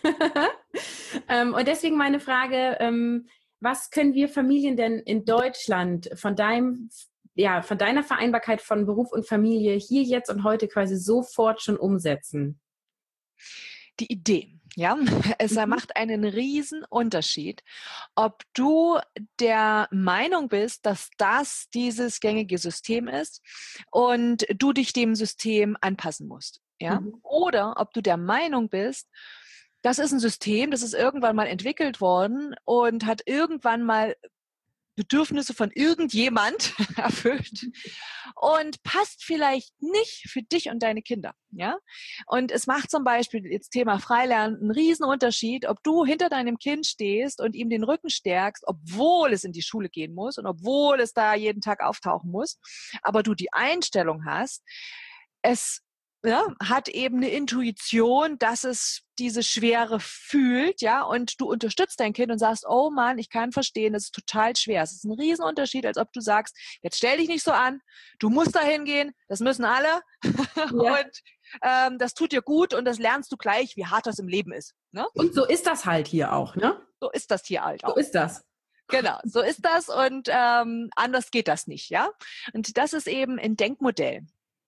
Und deswegen meine Frage, was können wir Familien denn in Deutschland von von deiner Vereinbarkeit von Beruf und Familie hier jetzt und heute quasi sofort schon umsetzen? Die Idee. Ja, es macht einen riesen Unterschied, ob du der Meinung bist, dass das dieses gängige System ist und du dich dem System anpassen musst. Ja, oder ob du der Meinung bist, das ist ein System, das ist irgendwann mal entwickelt worden und hat irgendwann mal Bedürfnisse von irgendjemand erfüllt und passt vielleicht nicht für dich und deine Kinder, ja? Und es macht zum Beispiel jetzt Thema Freilernen einen riesen Unterschied, ob du hinter deinem Kind stehst und ihm den Rücken stärkst, obwohl es in die Schule gehen muss und obwohl es da jeden Tag auftauchen muss, aber du die Einstellung hast, es hat eben eine Intuition, dass es diese Schwere fühlt, ja, und du unterstützt dein Kind und sagst, oh Mann, ich kann verstehen, das ist total schwer. Es ist ein Riesenunterschied, als ob du sagst, jetzt stell dich nicht so an, du musst da hingehen, das müssen alle Ja. und das tut dir gut und das lernst du gleich, wie hart das im Leben ist. Ne? Und so ist das halt hier auch, ne? So ist das hier halt So auch. ist das. Genau, so ist das und anders geht das nicht, ja. Und das ist eben ein Denkmodell.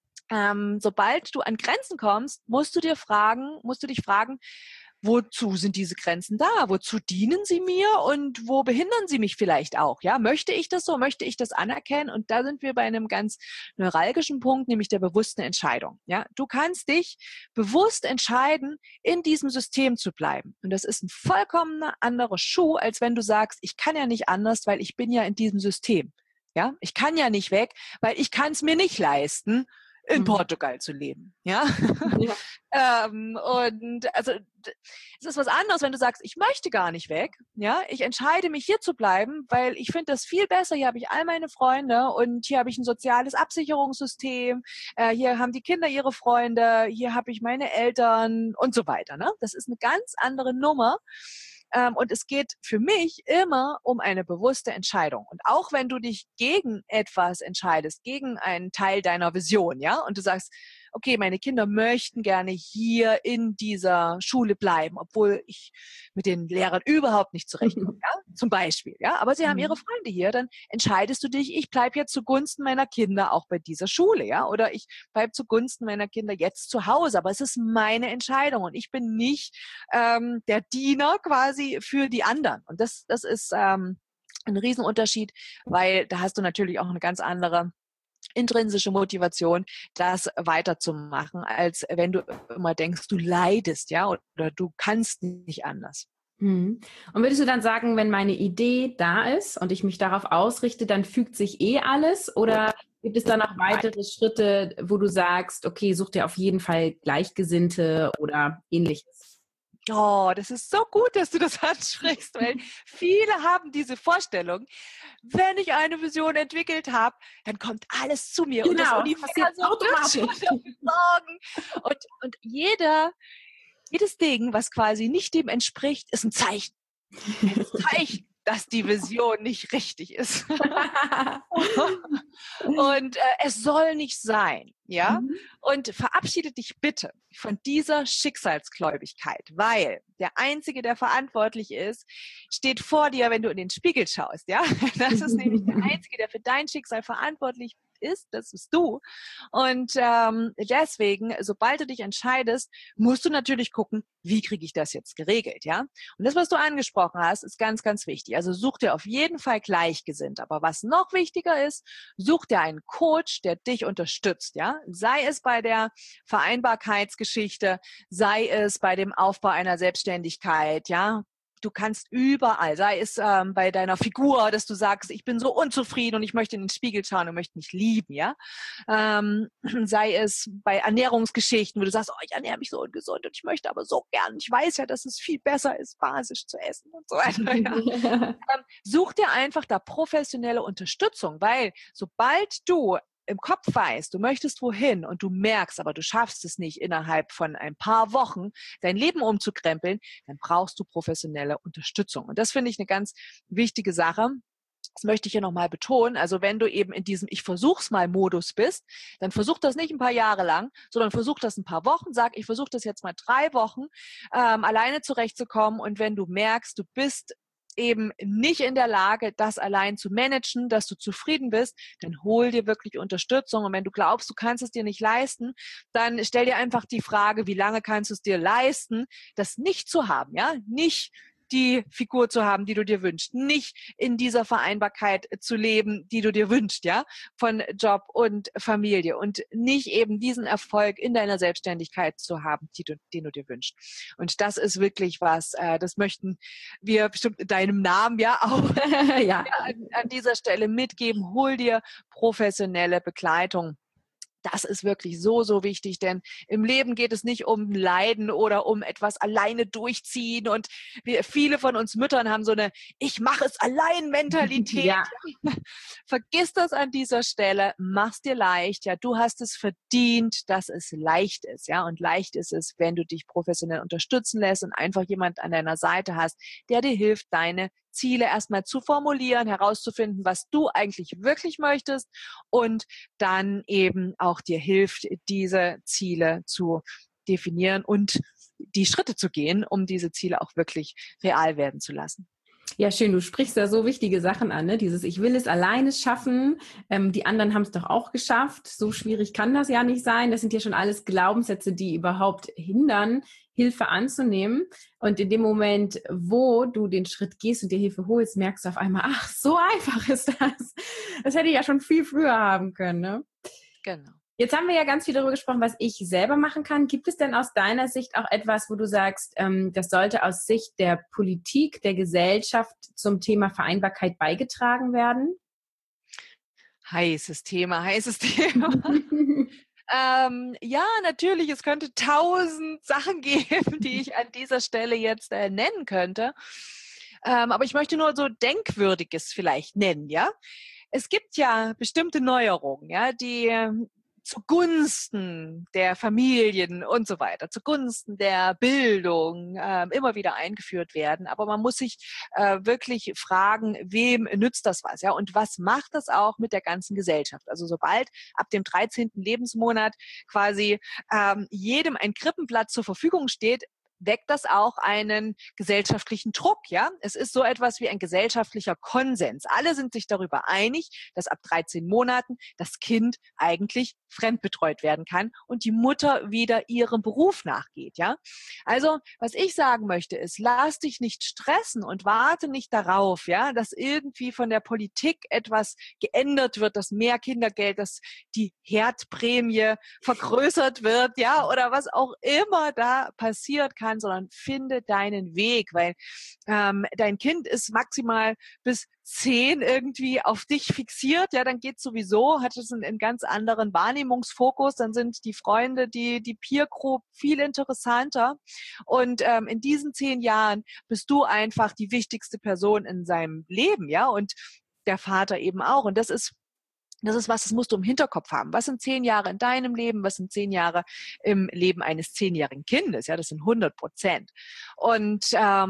Sobald du an Grenzen kommst, musst du dich fragen, wozu sind diese Grenzen da? Wozu dienen sie mir und wo behindern sie mich vielleicht auch? Ja, möchte ich das so? Möchte ich das anerkennen? Und da sind wir bei einem ganz neuralgischen Punkt, nämlich der bewussten Entscheidung. Ja, du kannst dich bewusst entscheiden, in diesem System zu bleiben. Und das ist ein vollkommen anderer Schuh, als wenn du sagst, ich kann ja nicht anders, weil ich bin ja in diesem System. Ja, ich kann ja nicht weg, weil ich kann es mir nicht leisten, in Portugal zu leben, ja. Ja. Und also es ist was anderes, wenn du sagst, ich möchte gar nicht weg, ja. Ich entscheide mich hier zu bleiben, weil ich finde das viel besser. Hier habe ich all meine Freunde und hier habe ich ein soziales Absicherungssystem. Hier haben die Kinder ihre Freunde. Hier habe ich meine Eltern und so weiter. Ne? Das ist eine ganz andere Nummer. Und es geht für mich immer um eine bewusste Entscheidung. Und auch wenn du dich gegen etwas entscheidest, gegen einen Teil deiner Vision, ja, und du sagst, okay, meine Kinder möchten gerne hier in dieser Schule bleiben, obwohl ich mit den Lehrern überhaupt nicht zurechtkomme, ja, zum Beispiel, ja, aber sie haben ihre Freunde hier, dann entscheidest du dich, ich bleibe jetzt zugunsten meiner Kinder auch bei dieser Schule, ja, oder ich bleibe zugunsten meiner Kinder jetzt zu Hause, aber es ist meine Entscheidung und ich bin nicht der Diener quasi für die anderen. Und das ist ein Riesenunterschied, weil da hast du natürlich auch eine ganz andere intrinsische Motivation, das weiterzumachen, als wenn du immer denkst, du leidest, ja, oder du kannst nicht anders. Und würdest du dann sagen, wenn meine Idee da ist und ich mich darauf ausrichte, dann fügt sich alles? Oder gibt es da noch weitere Schritte, wo du sagst, okay, such dir auf jeden Fall Gleichgesinnte oder Ähnliches? Oh, das ist so gut, dass du das ansprichst, weil viele haben diese Vorstellung, wenn ich eine Vision entwickelt habe, dann kommt alles zu mir und das Universum wird schon dafür sorgen. Und jedes Ding, was quasi nicht dem entspricht, ist ein Zeichen. Ein Zeichen, dass die Vision nicht richtig ist. Und es soll nicht sein, ja? Und verabschiede dich bitte von dieser Schicksalsgläubigkeit, weil der Einzige, der verantwortlich ist, steht vor dir, wenn du in den Spiegel schaust, ja? Das ist nämlich der Einzige, der für dein Schicksal verantwortlich ist, das bist du. Und deswegen, sobald du dich entscheidest, musst du natürlich gucken, wie kriege ich das jetzt geregelt, ja? Und das, was du angesprochen hast, ist ganz, ganz wichtig. Also such dir auf jeden Fall Gleichgesinnt. Aber was noch wichtiger ist, such dir einen Coach, der dich unterstützt, ja? Sei es bei der Vereinbarkeitsgeschichte, sei es bei dem Aufbau einer Selbstständigkeit, ja? Du kannst überall, sei es bei deiner Figur, dass du sagst, ich bin so unzufrieden und ich möchte in den Spiegel schauen und möchte mich lieben, ja. Sei es bei Ernährungsgeschichten, wo du sagst, oh, ich ernähre mich so ungesund und ich möchte aber so gern, ich weiß ja, dass es viel besser ist, basisch zu essen und so weiter. Ja. Such dir einfach da professionelle Unterstützung, weil sobald du im Kopf weißt, du möchtest wohin und du merkst, aber du schaffst es nicht innerhalb von ein paar Wochen, dein Leben umzukrempeln, dann brauchst du professionelle Unterstützung. Und das finde ich eine ganz wichtige Sache. Das möchte ich hier nochmal betonen. Also wenn du eben in diesem Ich versuch's mal Modus bist, dann versuch das nicht ein paar Jahre lang, sondern versuch das ein paar Wochen. Sag, ich versuche das jetzt mal 3 Wochen, alleine zurechtzukommen. Und wenn du merkst, du bist eben nicht in der Lage, das allein zu managen, dass du zufrieden bist, dann hol dir wirklich Unterstützung. Und wenn du glaubst, du kannst es dir nicht leisten, dann stell dir einfach die Frage, wie lange kannst du es dir leisten, das nicht zu haben, ja? Nicht die Figur zu haben, die du dir wünschst, nicht in dieser Vereinbarkeit zu leben, die du dir wünschst, ja, von Job und Familie und nicht eben diesen Erfolg in deiner Selbstständigkeit zu haben, den du dir wünschst. Und das ist wirklich was, das möchten wir bestimmt in deinem Namen ja auch ja. an dieser Stelle mitgeben. Hol dir professionelle Begleitung. Das ist wirklich so, so wichtig, denn im Leben geht es nicht um Leiden oder um etwas alleine durchziehen und viele von uns Müttern haben so eine Ich mache es allein Mentalität. Ja. Vergiss das an dieser Stelle, mach's dir leicht, ja, du hast es verdient, dass es leicht ist, ja, und leicht ist es, wenn du dich professionell unterstützen lässt und einfach jemand an deiner Seite hast, der dir hilft, deine Ziele erstmal zu formulieren, herauszufinden, was du eigentlich wirklich möchtest und dann eben auch dir hilft, diese Ziele zu definieren und die Schritte zu gehen, um diese Ziele auch wirklich real werden zu lassen. Ja, schön. Du sprichst da so wichtige Sachen an, ne? Dieses Ich will es alleine schaffen. Die anderen haben es doch auch geschafft. So schwierig kann das ja nicht sein. Das sind ja schon alles Glaubenssätze, die überhaupt hindern, Hilfe anzunehmen. Und in dem Moment, wo du den Schritt gehst und dir Hilfe holst, merkst du auf einmal, ach, so einfach ist das. Das hätte ich ja schon viel früher haben können, ne? Genau. Jetzt haben wir ja ganz viel darüber gesprochen, was ich selber machen kann. Gibt es denn aus deiner Sicht auch etwas, wo du sagst, das sollte aus Sicht der Politik, der Gesellschaft zum Thema Vereinbarkeit beigetragen werden? Heißes Thema, heißes Thema. Ja, natürlich, es könnte 1000 Sachen geben, die ich an dieser Stelle jetzt nennen könnte. Aber ich möchte nur so Denkwürdiges vielleicht nennen, ja. Es gibt ja bestimmte Neuerungen, ja, die zugunsten der Familien und so weiter, zugunsten der Bildung immer wieder eingeführt werden. Aber man muss sich wirklich fragen, wem nützt das was? Ja? Und was macht das auch mit der ganzen Gesellschaft? Also sobald ab dem 13. Lebensmonat quasi jedem ein Krippenplatz zur Verfügung steht, weckt das auch einen gesellschaftlichen Druck, ja? Es ist so etwas wie ein gesellschaftlicher Konsens. Alle sind sich darüber einig, dass ab 13 Monaten das Kind eigentlich fremdbetreut werden kann und die Mutter wieder ihrem Beruf nachgeht, ja? Also, was ich sagen möchte ist, lass dich nicht stressen und warte nicht darauf, ja, dass irgendwie von der Politik etwas geändert wird, dass mehr Kindergeld, dass die Herdprämie vergrößert wird, ja, oder was auch immer da passiert kann, sondern finde deinen Weg, weil dein Kind ist maximal bis 10 irgendwie auf dich fixiert, ja, dann geht sowieso, hat es einen ganz anderen Wahrnehmungsfokus, dann sind die Freunde, die Peer Group viel interessanter und in diesen 10 Jahren bist du einfach die wichtigste Person in seinem Leben, ja, und der Vater eben auch und das ist was, das musst du im Hinterkopf haben. Was sind 10 Jahre in deinem Leben? Was sind 10 Jahre im Leben eines 10-jährigen Kindes? Ja, das sind 100%. Und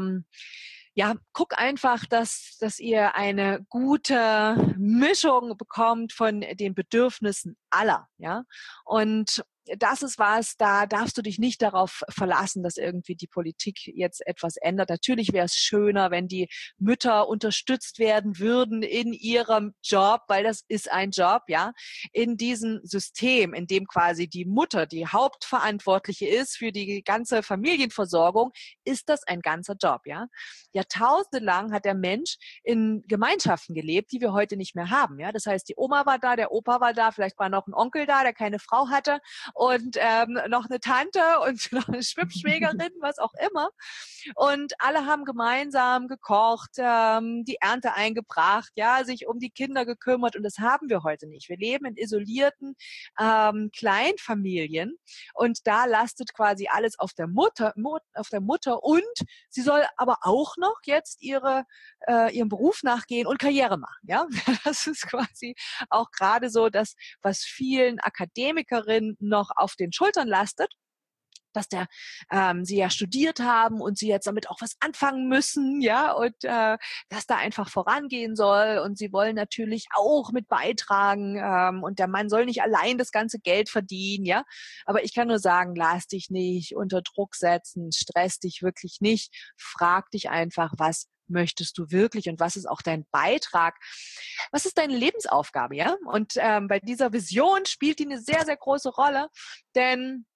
ja, guck einfach, dass ihr eine gute Mischung bekommt von den Bedürfnissen aller. Ja, und das ist was, da darfst du dich nicht darauf verlassen, dass irgendwie die Politik jetzt etwas ändert. Natürlich wäre es schöner, wenn die Mütter unterstützt werden würden in ihrem Job, weil das ist ein Job, ja, in diesem System, in dem quasi die Mutter die Hauptverantwortliche ist für die ganze Familienversorgung, ist das ein ganzer Job, ja. Jahrtausende lang hat der Mensch in Gemeinschaften gelebt, die wir heute nicht mehr haben, ja. Das heißt, die Oma war da, der Opa war da, vielleicht war noch ein Onkel da, der keine Frau hatte und noch eine Tante und noch eine Schwippschwägerin, was auch immer. Und alle haben gemeinsam gekocht, die Ernte eingebracht, ja, sich um die Kinder gekümmert und das haben wir heute nicht. Wir leben in isolierten Kleinfamilien und da lastet quasi alles auf der Mutter und sie soll aber auch noch jetzt ihrem Beruf nachgehen und Karriere machen, ja. Das ist quasi auch gerade so das, was vielen Akademikerinnen noch auf den Schultern lastet, dass sie ja studiert haben und sie jetzt damit auch was anfangen müssen, ja, und dass da einfach vorangehen soll und sie wollen natürlich auch mit beitragen und der Mann soll nicht allein das ganze Geld verdienen, ja, aber ich kann nur sagen, lass dich nicht unter Druck setzen, stress dich wirklich nicht, frag dich einfach, was möchtest du wirklich und was ist auch dein Beitrag? Was ist deine Lebensaufgabe, ja? Und bei dieser Vision spielt die eine sehr, sehr große Rolle, denn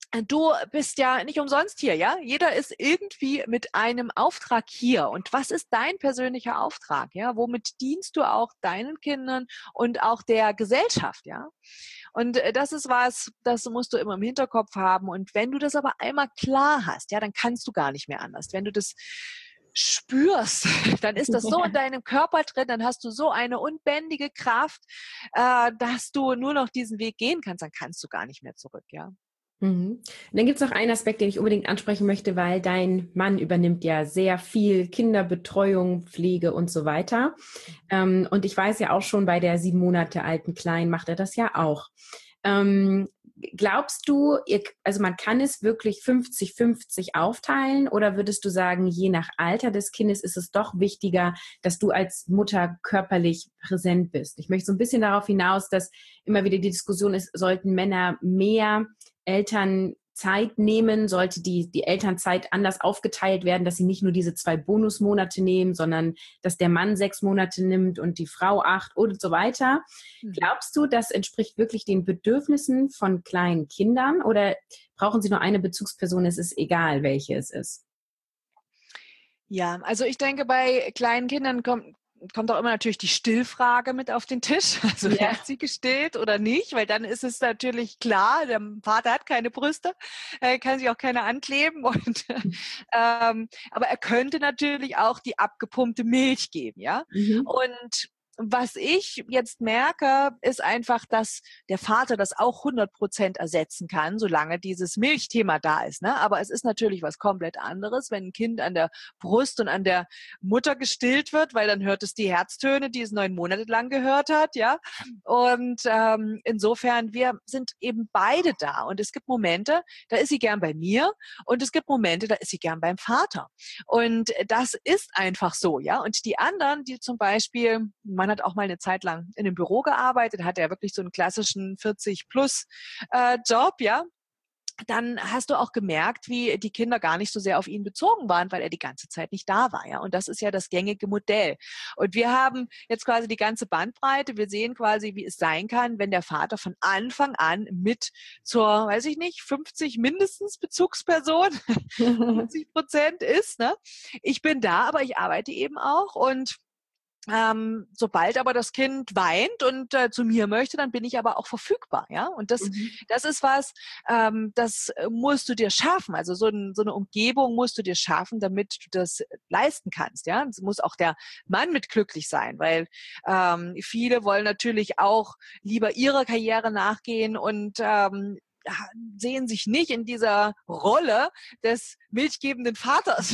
Du bist ja nicht umsonst hier, ja? Jeder ist irgendwie mit einem Auftrag hier. Und was ist dein persönlicher Auftrag, ja? Womit dienst du auch deinen Kindern und auch der Gesellschaft, ja? Und das ist was, das musst du immer im Hinterkopf haben. Und wenn du das aber einmal klar hast, ja, dann kannst du gar nicht mehr anders. Wenn du das spürst, dann ist das so in deinem Körper drin, dann hast du so eine unbändige Kraft, dass du nur noch diesen Weg gehen kannst, dann kannst du gar nicht mehr zurück, ja. Mhm. Und dann gibt es noch einen Aspekt, den ich unbedingt ansprechen möchte, weil dein Mann übernimmt ja sehr viel Kinderbetreuung, Pflege und so weiter. Und ich weiß ja auch schon, bei der 7 Monate alten Kleinen macht er das ja auch. Glaubst du, also man kann es wirklich 50-50 aufteilen, oder würdest du sagen, je nach Alter des Kindes ist es doch wichtiger, dass du als Mutter körperlich präsent bist? Ich möchte so ein bisschen darauf hinaus, dass immer wieder die Diskussion ist, sollten Männer mehr Elternzeit nehmen, sollte die Elternzeit anders aufgeteilt werden, dass sie nicht nur diese 2 Bonusmonate nehmen, sondern dass der Mann 6 Monate nimmt und die Frau 8 und so weiter. Glaubst du, das entspricht wirklich den Bedürfnissen von kleinen Kindern, oder brauchen sie nur eine Bezugsperson, es ist egal, welche es ist? Ja, also ich denke, bei kleinen Kindern kommt auch immer natürlich die Stillfrage mit auf den Tisch. Also Ja. wird sie gestillt oder nicht? Weil dann ist es natürlich klar, der Vater hat keine Brüste, kann sich auch keine ankleben. Aber er könnte natürlich auch die abgepumpte Milch geben, ja. Mhm. Und was ich jetzt merke, ist einfach, dass der Vater das auch 100% ersetzen kann, solange dieses Milchthema da ist. Ne? Aber es ist natürlich was komplett anderes, wenn ein Kind an der Brust und an der Mutter gestillt wird, weil dann hört es die Herztöne, die es 9 Monate lang gehört hat, ja. Und insofern, wir sind eben beide da. Und es gibt Momente, da ist sie gern bei mir, und es gibt Momente, da ist sie gern beim Vater. Und das ist einfach so, ja. Und die anderen, die zum Beispiel, man hat auch mal eine Zeit lang in einem Büro gearbeitet, hat ja wirklich so einen klassischen 40-plus Job, ja. Dann hast du auch gemerkt, wie die Kinder gar nicht so sehr auf ihn bezogen waren, weil er die ganze Zeit nicht da war, ja. Und das ist ja das gängige Modell. Und wir haben jetzt quasi die ganze Bandbreite. Wir sehen quasi, wie es sein kann, wenn der Vater von Anfang an mit zur, weiß ich nicht, 50 mindestens Bezugsperson, 50% ist, ne? Ich bin da, aber ich arbeite eben auch, und sobald aber das Kind weint und zu mir möchte, dann bin ich aber auch verfügbar, ja. Und das ist was, das musst du dir schaffen. Also so eine Umgebung musst du dir schaffen, damit du das leisten kannst, ja. Es muss auch der Mann mit glücklich sein, weil viele wollen natürlich auch lieber ihrer Karriere nachgehen und sehen sich nicht in dieser Rolle des milchgebenden Vaters.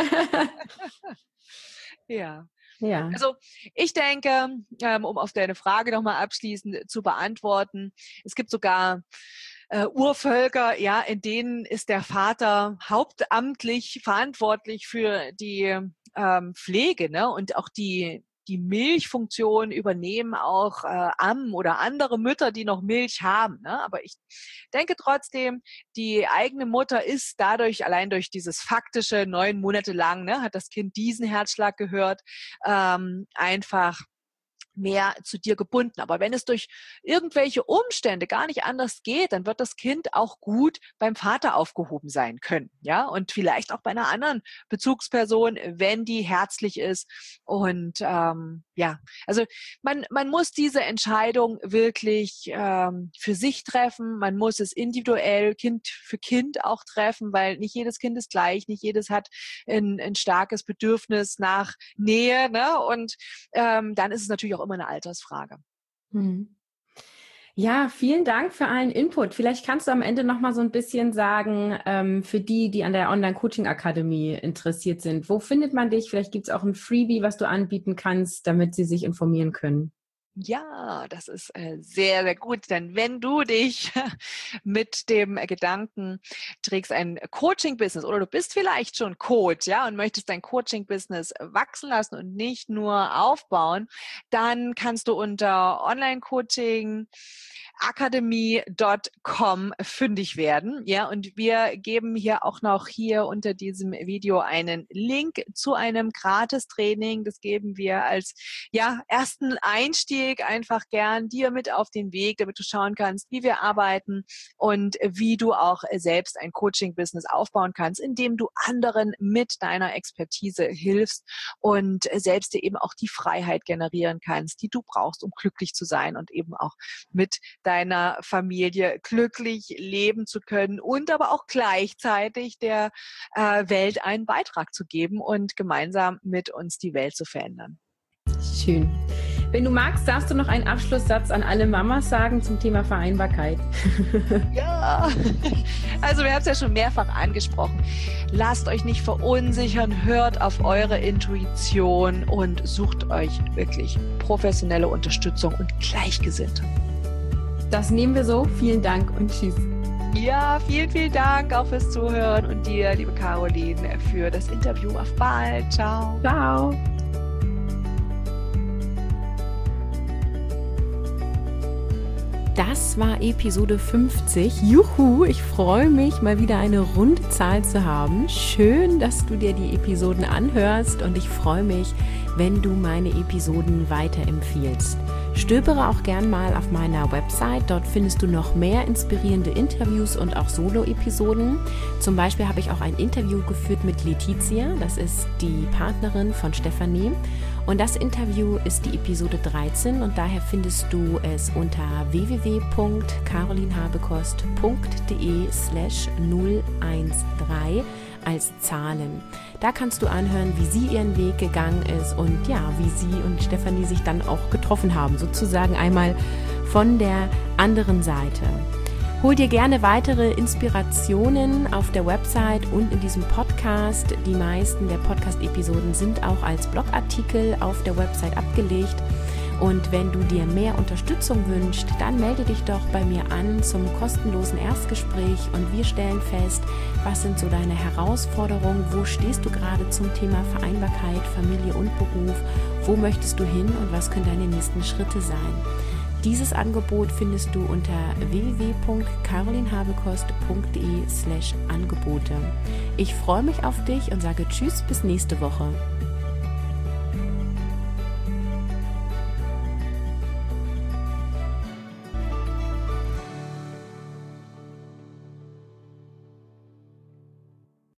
Ja. Ja. Also ich denke, um auf deine Frage nochmal abschließend zu beantworten, es gibt sogar Urvölker, ja, in denen ist der Vater hauptamtlich verantwortlich für die Pflege, ne? Und auch die Milchfunktion übernehmen auch oder andere Mütter, die noch Milch haben, ne? Aber ich denke trotzdem, die eigene Mutter ist dadurch, allein durch dieses faktische 9 Monate lang, ne, hat das Kind diesen Herzschlag gehört, einfach mehr zu dir gebunden. Aber wenn es durch irgendwelche Umstände gar nicht anders geht, dann wird das Kind auch gut beim Vater aufgehoben sein können, ja, und vielleicht auch bei einer anderen Bezugsperson, wenn die herzlich ist. Und ja, also man muss diese Entscheidung wirklich für sich treffen. Man muss es individuell Kind für Kind auch treffen, weil nicht jedes Kind ist gleich, nicht jedes hat ein starkes Bedürfnis nach Nähe, ne? Und dann ist es natürlich auch immer eine Altersfrage. Mhm. Ja, vielen Dank für allen Input. Vielleicht kannst du am Ende noch mal so ein bisschen sagen, für die an der Online-Coaching-Akademie interessiert sind. Wo findet man dich? Vielleicht gibt es auch ein Freebie, was du anbieten kannst, damit sie sich informieren können. Ja, das ist sehr, sehr gut, denn wenn du dich mit dem Gedanken trägst, ein Coaching-Business, oder du bist vielleicht schon Coach, ja, und möchtest dein Coaching-Business wachsen lassen und nicht nur aufbauen, dann kannst du unter Online-Coaching akademie.com fündig werden. Ja, und wir geben hier auch noch hier unter diesem Video einen Link zu einem Gratis-Training. Das geben wir als ersten Einstieg Einblick einfach gern dir mit auf den Weg, damit du schauen kannst, wie wir arbeiten und wie du auch selbst ein Coaching-Business aufbauen kannst, indem du anderen mit deiner Expertise hilfst und selbst dir eben auch die Freiheit generieren kannst, die du brauchst, um glücklich zu sein und eben auch mit deiner Familie glücklich leben zu können und aber auch gleichzeitig der Welt einen Beitrag zu geben und gemeinsam mit uns die Welt zu verändern. Schön. Wenn du magst, darfst du noch einen Abschlusssatz an alle Mamas sagen zum Thema Vereinbarkeit. Ja, also wir haben es ja schon mehrfach angesprochen. Lasst euch nicht verunsichern, hört auf eure Intuition und sucht euch wirklich professionelle Unterstützung und Gleichgesinnte. Das nehmen wir so. Vielen Dank und tschüss. Ja, vielen, vielen Dank auch fürs Zuhören und dir, liebe Caroline, für das Interview. Auf bald. Ciao. Ciao. Das war Episode 50. Juhu, ich freue mich, mal wieder eine runde Zahl zu haben. Schön, dass du dir die Episoden anhörst und ich freue mich, wenn du meine Episoden weiterempfiehlst. Stöbere auch gern mal auf meiner Website, dort findest du noch mehr inspirierende Interviews und auch Solo-Episoden. Zum Beispiel habe ich auch ein Interview geführt mit Letizia, das ist die Partnerin von Stefanie. Und das Interview ist die Episode 13 und daher findest du es unter www.carolinhabekost.de/013 als Zahlen. Da kannst du anhören, wie sie ihren Weg gegangen ist und ja, wie sie und Stefanie sich dann auch getroffen haben, sozusagen einmal von der anderen Seite. Hol dir gerne weitere Inspirationen auf der Website und in diesem Podcast. Die meisten der Podcast-Episoden sind auch als Blogartikel auf der Website abgelegt. Und wenn du dir mehr Unterstützung wünschst, dann melde dich doch bei mir an zum kostenlosen Erstgespräch und wir stellen fest, was sind so deine Herausforderungen, wo stehst du gerade zum Thema Vereinbarkeit, Familie und Beruf, wo möchtest du hin und was können deine nächsten Schritte sein. Dieses Angebot findest du unter www.carolinhabekost.de/Angebote. Ich freue mich auf dich und sage Tschüss, bis nächste Woche.